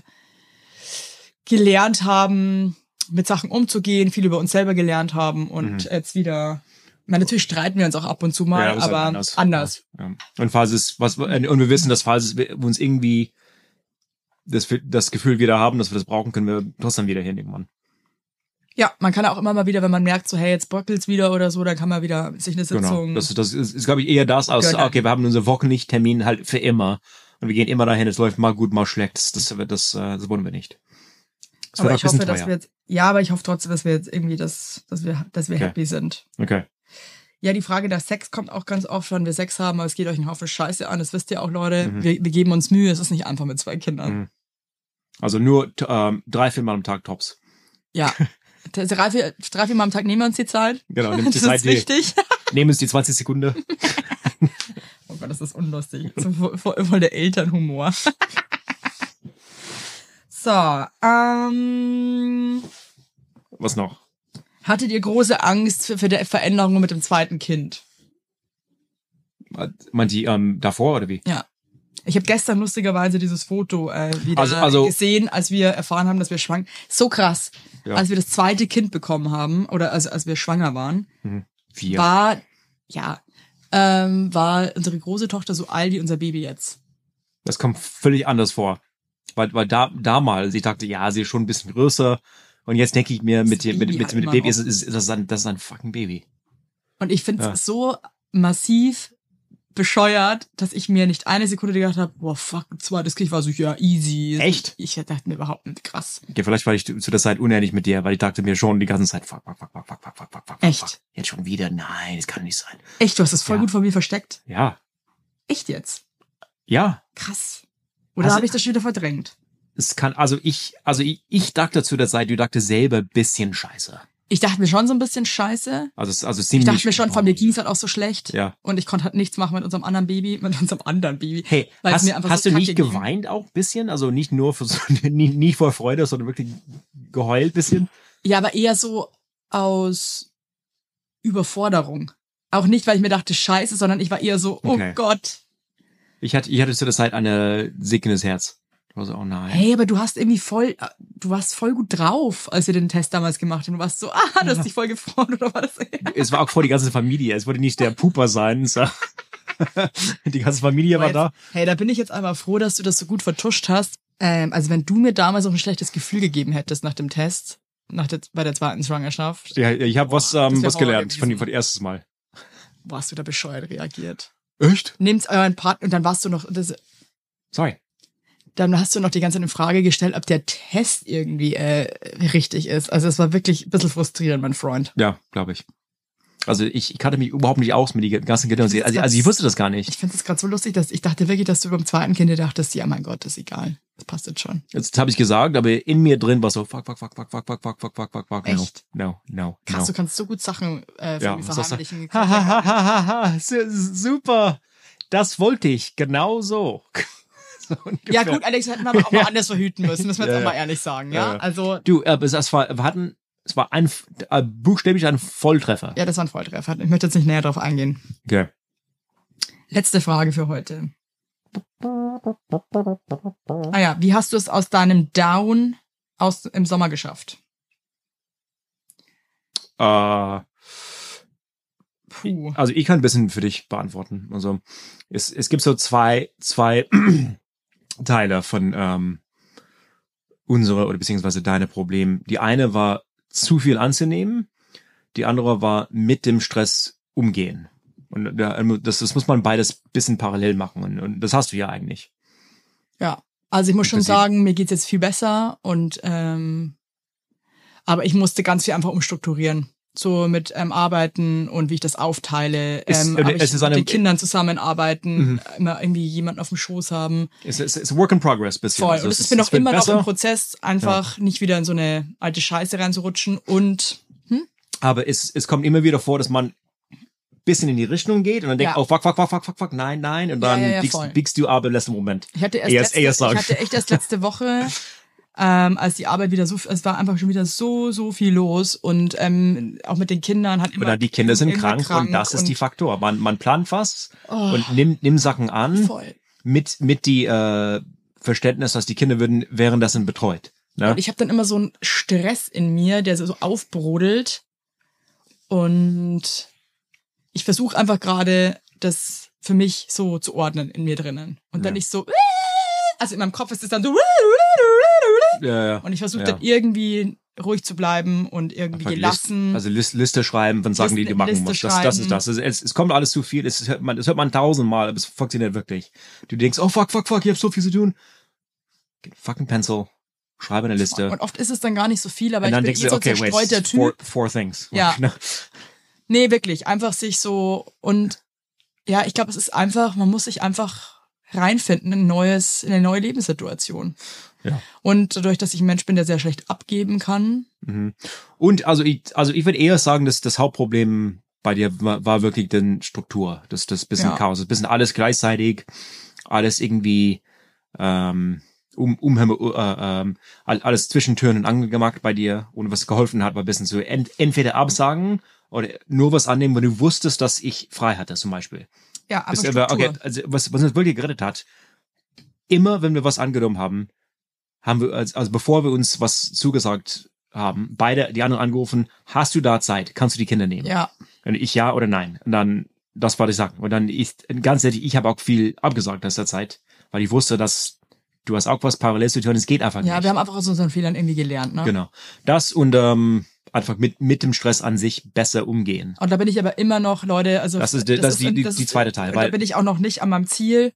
gelernt haben, mit Sachen umzugehen, viel über uns selber gelernt haben und Mhm. jetzt wieder. Ich meine, natürlich streiten wir uns auch ab und zu mal, Ja, ist halt aber anders. Ja. Und falls es was und wir wissen, dass falls es wir uns irgendwie das das Gefühl wieder haben, dass wir das brauchen, können wir trotzdem wieder hin irgendwann. Ja, man kann auch immer mal wieder, wenn man merkt, so hey, jetzt bröckelt's wieder oder so, dann kann man wieder sich eine Sitzung. Genau. Das, das ist, ist glaube ich, eher das aus, Gönnen. okay, wir haben unseren Wochenlichttermin halt für immer. Und wir gehen immer dahin, es läuft mal gut, mal schlecht. Das, das, das, äh, das wollen wir nicht. Das aber wird ich auch ein hoffe, bisschen dass teuer. wir jetzt, ja, aber ich hoffe trotzdem, dass wir jetzt irgendwie das, dass wir, dass wir Okay. happy sind. Okay. Ja, die Frage nach Sex kommt auch ganz oft, wenn wir Sex haben, aber es geht euch einen Haufen Scheiße an, das wisst ihr auch, Leute. Mhm. Wir, wir geben uns Mühe, es ist nicht einfach mit zwei Kindern. Mhm. Also nur t- ähm, drei, vier Mal am Tag Tops. Ja. Drei, vier, drei, vier Mal am Tag nehmen wir uns die Zeit. Genau, nimmt die Das Zeit, ist die, wichtig. nehmen uns die zwanzig Sekunden. Oh Gott, das ist unlustig. So voll, voll, voll der Elternhumor. So, ähm, Was noch? hattet ihr große Angst für, für die Veränderung mit dem zweiten Kind? Meint die ähm, davor oder wie? Ja. Ich habe gestern lustigerweise dieses Foto äh, wieder Also- also- gesehen, als wir erfahren haben, dass wir schwanger. So krass. Ja. Als wir das zweite Kind bekommen haben oder also als wir schwanger waren, Vier. war ja ähm, war unsere große Tochter so alt wie unser Baby jetzt. Das kommt völlig anders vor. Weil, weil da, damals, ich dachte, ja, sie ist schon ein bisschen größer. Und jetzt denke ich mir, mit, Das dem- mit, Baby mit, hat mit immer Baby noch- ist, ist, ist das, ein, das ist ein fucking Baby. Und ich finde es Ja. so massiv bescheuert, dass ich mir nicht eine Sekunde gedacht habe, boah, fuck, zweites Kind war so, ja, easy. Echt? Ich dachte mir überhaupt nicht krass. Okay, vielleicht war ich zu der Zeit unehrlich mit dir, weil ich dachte mir schon die ganze Zeit, fuck, fuck, fuck, fuck, fuck, fuck, fuck, fuck, fuck, Echt? fuck. Jetzt schon wieder? Nein, das kann nicht sein. Echt, du hast es voll Ja. gut vor mir versteckt. Ja, Echt jetzt? ja, Krass. Oder Also- habe ich das schon wieder verdrängt? es kann, also ich, also ich, ich dachte zu der Zeit, du dachte selber bisschen scheiße. Ich dachte mir schon so ein bisschen scheiße. Also, es- also Ich ziemlich. dachte mir schon, von mir ging's halt auch so schlecht. Ja. Und ich konnte halt nichts machen mit unserem anderen Baby, mit unserem anderen Baby. Hey, weil es hast, mir einfach hast so du nicht kacke ging. geweint auch bisschen? Also nicht nur für so, nie, nie vor Freude, sondern wirklich geheult bisschen? Ja, aber eher so aus Überforderung. Auch nicht, weil ich mir dachte, scheiße, sondern ich war eher so, oh Okay. Gott. Ich hatte, ich hatte zu der Zeit eine sickendes Herz. Ich war so, oh nein. Hey, aber du hast irgendwie voll, du warst voll gut drauf, als wir den Test damals gemacht haben. Du warst so, ah, du hast dich voll gefreut, oder war das? Es war auch vor die ganze Familie. Es wollte nicht der Puper sein. So. Die ganze Familie war jetzt, da. Hey, da bin ich jetzt einmal froh, dass du das so gut vertuscht hast. Ähm, also wenn du mir damals auch ein schlechtes Gefühl gegeben hättest nach dem Test, nach der, bei der zweiten Schwangerschaft. Ja, ich habe was, ähm, was gelernt gewesen. von dem von erstes Mal. Wo hast du da bescheuert reagiert? Echt? Nehmt euren Partner und dann warst du noch, das, Sorry. dann hast du noch die ganze Zeit in Frage gestellt, ob der Test irgendwie äh, richtig ist. Also es war wirklich ein bisschen frustrierend, mein Freund. Ja, glaube ich. Also ich, ich kannte mich überhaupt nicht aus mit den ganzen Kindern. Also, also ich wusste das gar nicht. Ich finde es gerade so lustig, dass ich dachte wirklich, dass du beim zweiten Kind dir dachtest, ja mein Gott, ist egal. Das passt jetzt schon. Jetzt habe ich gesagt, aber in mir drin war so fuck, fuck, fuck, fuck, fuck, fuck, fuck, fuck, fuck, fuck, fuck, Echt? No, no, no. Krass, no. du kannst so gut Sachen äh, Ja, irgendwie was sagst du? verheimlichen. Ha, ha, ha, ha, ha, ha. Super. Das wollte ich. Genau so. So Ja ungefähr. gut, Alex, hätten wir aber auch mal anders verhüten müssen, müssen wir jetzt Ja, auch ja. mal ehrlich sagen, ja? Ja. Also, Du, äh, es, es war, wir hatten, es war ein, äh, buchstäblich ein Volltreffer. ja, das war ein Volltreffer. Ich möchte jetzt nicht näher drauf eingehen. Okay. Letzte Frage für heute. Ah ja, wie hast du es aus deinem Down aus, im Sommer geschafft? Äh, Puh. also ich kann ein bisschen für dich beantworten. Also es, es gibt so zwei, zwei Teile von ähm, unsere oder beziehungsweise deine Problem. Die eine war zu viel anzunehmen, die andere war mit dem Stress umgehen. Und da- das, das muss man beides bisschen parallel machen und, und das hast du ja eigentlich. Ja, also ich muss schon Prinzip. sagen, mir geht's jetzt viel besser und ähm, aber ich musste ganz viel einfach umstrukturieren. So mit ähm, Arbeiten und wie ich das aufteile. Ist- Ähm, äh, aber es ich ist mit eine- den Kindern zusammenarbeiten, Mhm. immer irgendwie jemanden auf dem Schoß haben. Es ist, es ist Work in Progress bisschen. Voll. Also Und es ich ist- bin es auch wird immer noch besser, im Prozess, einfach nicht wieder in so eine alte Scheiße reinzurutschen. Und aber es, es kommt immer wieder vor, dass man bisschen in die Richtung geht und dann denkt, Ja. oh fuck, fuck, fuck, fuck, fuck, fuck, nein, nein und dann Ja, ja, ja, biegst, voll. biegst du ab im letzten Moment. ich hatte erst, Eher- letzte, eher ich sagen. hatte echt erst letzte Woche, ähm, als die Arbeit wieder so, es war einfach schon wieder so, so viel los und ähm, auch mit den Kindern hat immer Oder die Kinder sind immer krank, und das ist die und- Faktor. Man, man plant was Oh. und nimmt, nimmt Sachen an Voll. mit, mit die äh, Verständnis, dass die Kinder würden, währenddessen betreut. Ne? Und ich habe dann immer so einen Stress in mir, der so aufbrodelt. Und ich versuche einfach gerade, das für mich so zu ordnen in mir drinnen. Und dann Ja. nicht so, also in meinem Kopf ist es dann so, Ja, ja. und ich versuche Ja. dann irgendwie ruhig zu bleiben und irgendwie Einfach gelassen. List, also List, Liste schreiben von Sachen, die Liste- du machen Liste musst. Das, das ist schreiben. das. Es, es, es kommt alles zu viel. Es hört man, es hört man tausendmal, aber es funktioniert wirklich. Du denkst, oh fuck, fuck, fuck, ich hab so viel zu tun. Get a fucking pencil, schreibe eine Liste. Und oft ist es dann gar nicht so viel, aber Und ich dann bin denkst eh du, so okay, wait, zerstreuter it's four, Typ. four things. Ja. Ne? Nee, wirklich. Einfach sich so, und ja, ich glaube, es ist einfach, man muss sich einfach reinfinden in ein neues, in eine neue Lebenssituation. Ja. Und dadurch, dass ich ein Mensch bin, der sehr schlecht abgeben kann. Mhm. Und also ich, also ich würde eher sagen, dass das Hauptproblem bei dir war, war wirklich die Struktur, das, das bisschen Ja. Chaos, das bisschen alles gleichzeitig, alles irgendwie ähm, um, um äh, ähm, alles zwischen Türen und Angel gemacht bei dir, und was geholfen hat, war ein bisschen so ent, entweder absagen oder nur was annehmen, wenn du wusstest, dass ich frei hatte, zum Beispiel. Ja, aber Das, Struktur. aber, okay, also was, was uns wirklich gerettet hat, immer wenn wir was angenommen haben, haben wir, also, also bevor wir uns was zugesagt haben, beide die anderen angerufen, hast du da Zeit, kannst du die Kinder nehmen? Ja, Und ich ja oder nein. Und dann, das war die Sache. Und dann, ich, ganz ehrlich, ich habe auch viel abgesagt aus der Zeit, weil ich wusste, dass du hast auch was parallel zu tun, es geht einfach ja, nicht. wir haben einfach aus unseren Fehlern irgendwie gelernt, ne? Genau. Das und ähm, einfach mit mit dem Stress an sich besser umgehen. Und da bin ich aber immer noch, Leute, also Das ist die- das ist die- die- das die zweite Teil, Da weil- bin ich auch noch nicht an meinem Ziel.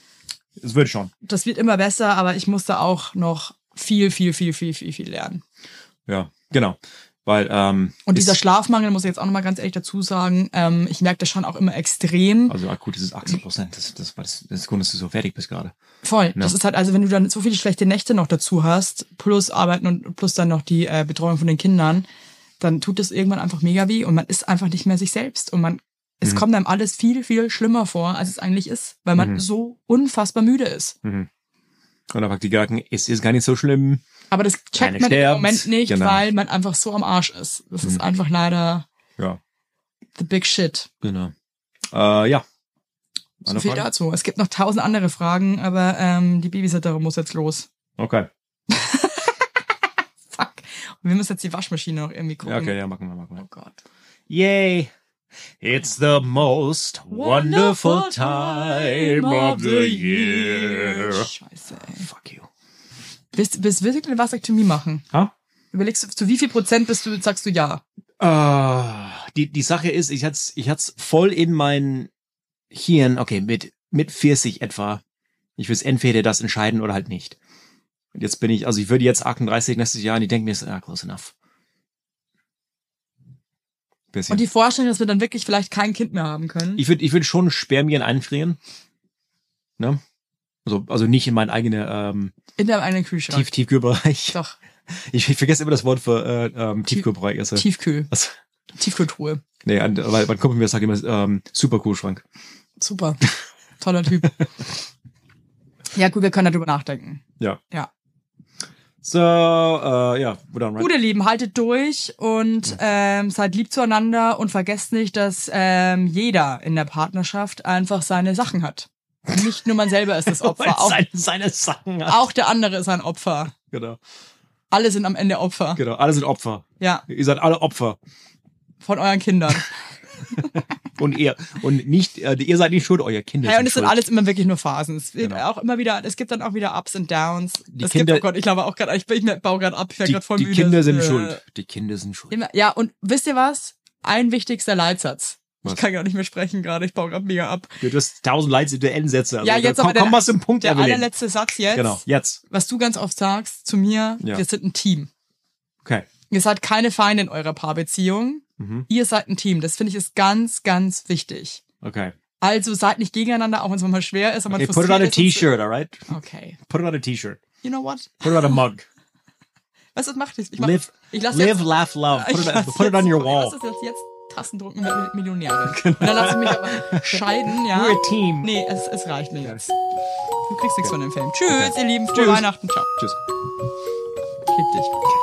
Es wird schon. Das wird immer besser, aber ich muss da auch noch viel, viel, viel, viel, viel, viel lernen. Ja, genau. Weil ähm, Und ist- dieser Schlafmangel, muss ich jetzt auch nochmal ganz ehrlich dazu sagen, ähm, ich merke das schon auch immer extrem. also akut ist es achtzig Prozent. Das, das war das, das Grund, dass du so fertig bist gerade. Voll. Ja. Das ist halt, also wenn du dann so viele schlechte Nächte noch dazu hast, plus Arbeiten und plus dann noch die äh, Betreuung von den Kindern, dann tut es irgendwann einfach mega weh und man ist einfach nicht mehr sich selbst. Und man, es Mhm. kommt einem alles viel, viel schlimmer vor, als es eigentlich ist, weil man Mhm. so unfassbar müde ist. Mhm. Und einfach die Gedanken, es ist gar nicht so schlimm. Aber das Keine checkt man im sterben's. Moment nicht, Genau. weil man einfach so am Arsch ist. Das ist Mhm. einfach leider Ja, the big shit. genau. Äh, ja. So Andere viel Frage? dazu. Es gibt noch tausend andere Fragen, aber ähm, die Babysitterin muss jetzt los. Okay. Fuck. Und wir müssen jetzt die Waschmaschine noch irgendwie gucken. Ja, okay, ja, machen wir, machen wir. Oh Gott. Yay. It's the most wonderful time of the year. Scheiße, ey. Fuck you. Willst, willst du wirklich eine Vasektomie machen? Ha? Überlegst du, zu wie viel Prozent bist du, sagst du ja? Uh, die, die Sache ist, ich hatte ich hat's voll in mein Hirn, okay, mit, mit vierzig etwa. Ich will entweder das entscheiden oder halt nicht. Und jetzt bin ich, also ich würde jetzt achtunddreißig nächstes Jahr und ich denke mir, ja, close enough. Bisschen. Und die Vorstellung, dass wir dann wirklich vielleicht kein Kind mehr haben können? Ich würde ich würd schon Spermien einfrieren. Ne? Also, also nicht in meinen eigenen ähm, In deinem eigenen Kühlschrank. Tief, Tiefkühlbereich. Doch. Ich, ich vergesse immer das Wort für äh, ähm, Tiefkühlbereich. Also, Tiefkühl. also, Tiefkühltruhe. nee, an, weil mein Kumpel mir sagt immer ähm, Superkühlschrank. Super. Toller Typ. Ja, gut, wir können darüber nachdenken. Ja. Ja. So, äh, ja, we're done, right? Gut, ihr Lieben, haltet durch und ähm, seid lieb zueinander und vergesst nicht, dass ähm, jeder in der Partnerschaft einfach seine Sachen hat. Nicht nur man selber ist das Opfer, auch, seine, seine Sachen hat. auch der andere ist ein Opfer. Genau, Alle sind am Ende Opfer. genau. Alle sind Opfer. Ja, Ihr seid alle Opfer. von euren Kindern. Und ihr, und nicht, äh, ihr seid nicht schuld, euer Kinder Hey, sind und es sind schuld. alles immer wirklich nur Phasen. Es wird Genau. auch immer wieder, es gibt dann auch wieder Ups und Downs. Die es Kinder- gibt, oh Gott, ich glaube auch gerade, ich, ich baue gerade ab, ich werde Die, gerade voll die müde. Kinder sind Äh, schuld. Die Kinder sind schuld. Immer, ja, und wisst ihr was? Ein wichtigster Leitsatz. Was? Ich kann gar nicht mehr sprechen gerade, ich baue gerade mega ab. Du hast tausend Leitsätze, Endsätze. Also Ja, jetzt komm, aber der- komm mal zum Punkt, Der Evelyn. allerletzte Satz jetzt, Genau, jetzt. was du ganz oft sagst zu mir, Ja. wir sind ein Team. Okay. Ihr seid keine Feinde in eurer Paarbeziehung. Mhm. Ihr seid ein Team. Das finde ich ist ganz, ganz wichtig. Okay. Also seid nicht gegeneinander, auch wenn es manchmal schwer ist. Aber Okay, man put it on a frustriert ist und T-Shirt, alright? so- Okay. Put it on a T-Shirt. You know what? Put it on a mug. Was das macht? Ich, mach, Live, ich lass live, jetzt, laugh, love. Put ich it, lass put it on jetzt- your Ich wall. lass es jetzt, jetzt Tastendrucken mit Millionärin. Und dann lass ich mich aber scheiden, ja. We're a team. Nee, es, es reicht mir jetzt. Du kriegst nichts von dem Film. Tschüss, Okay. ihr Lieben. Frohe Tschüss. Weihnachten. Ciao. Tschüss. Kipp dich.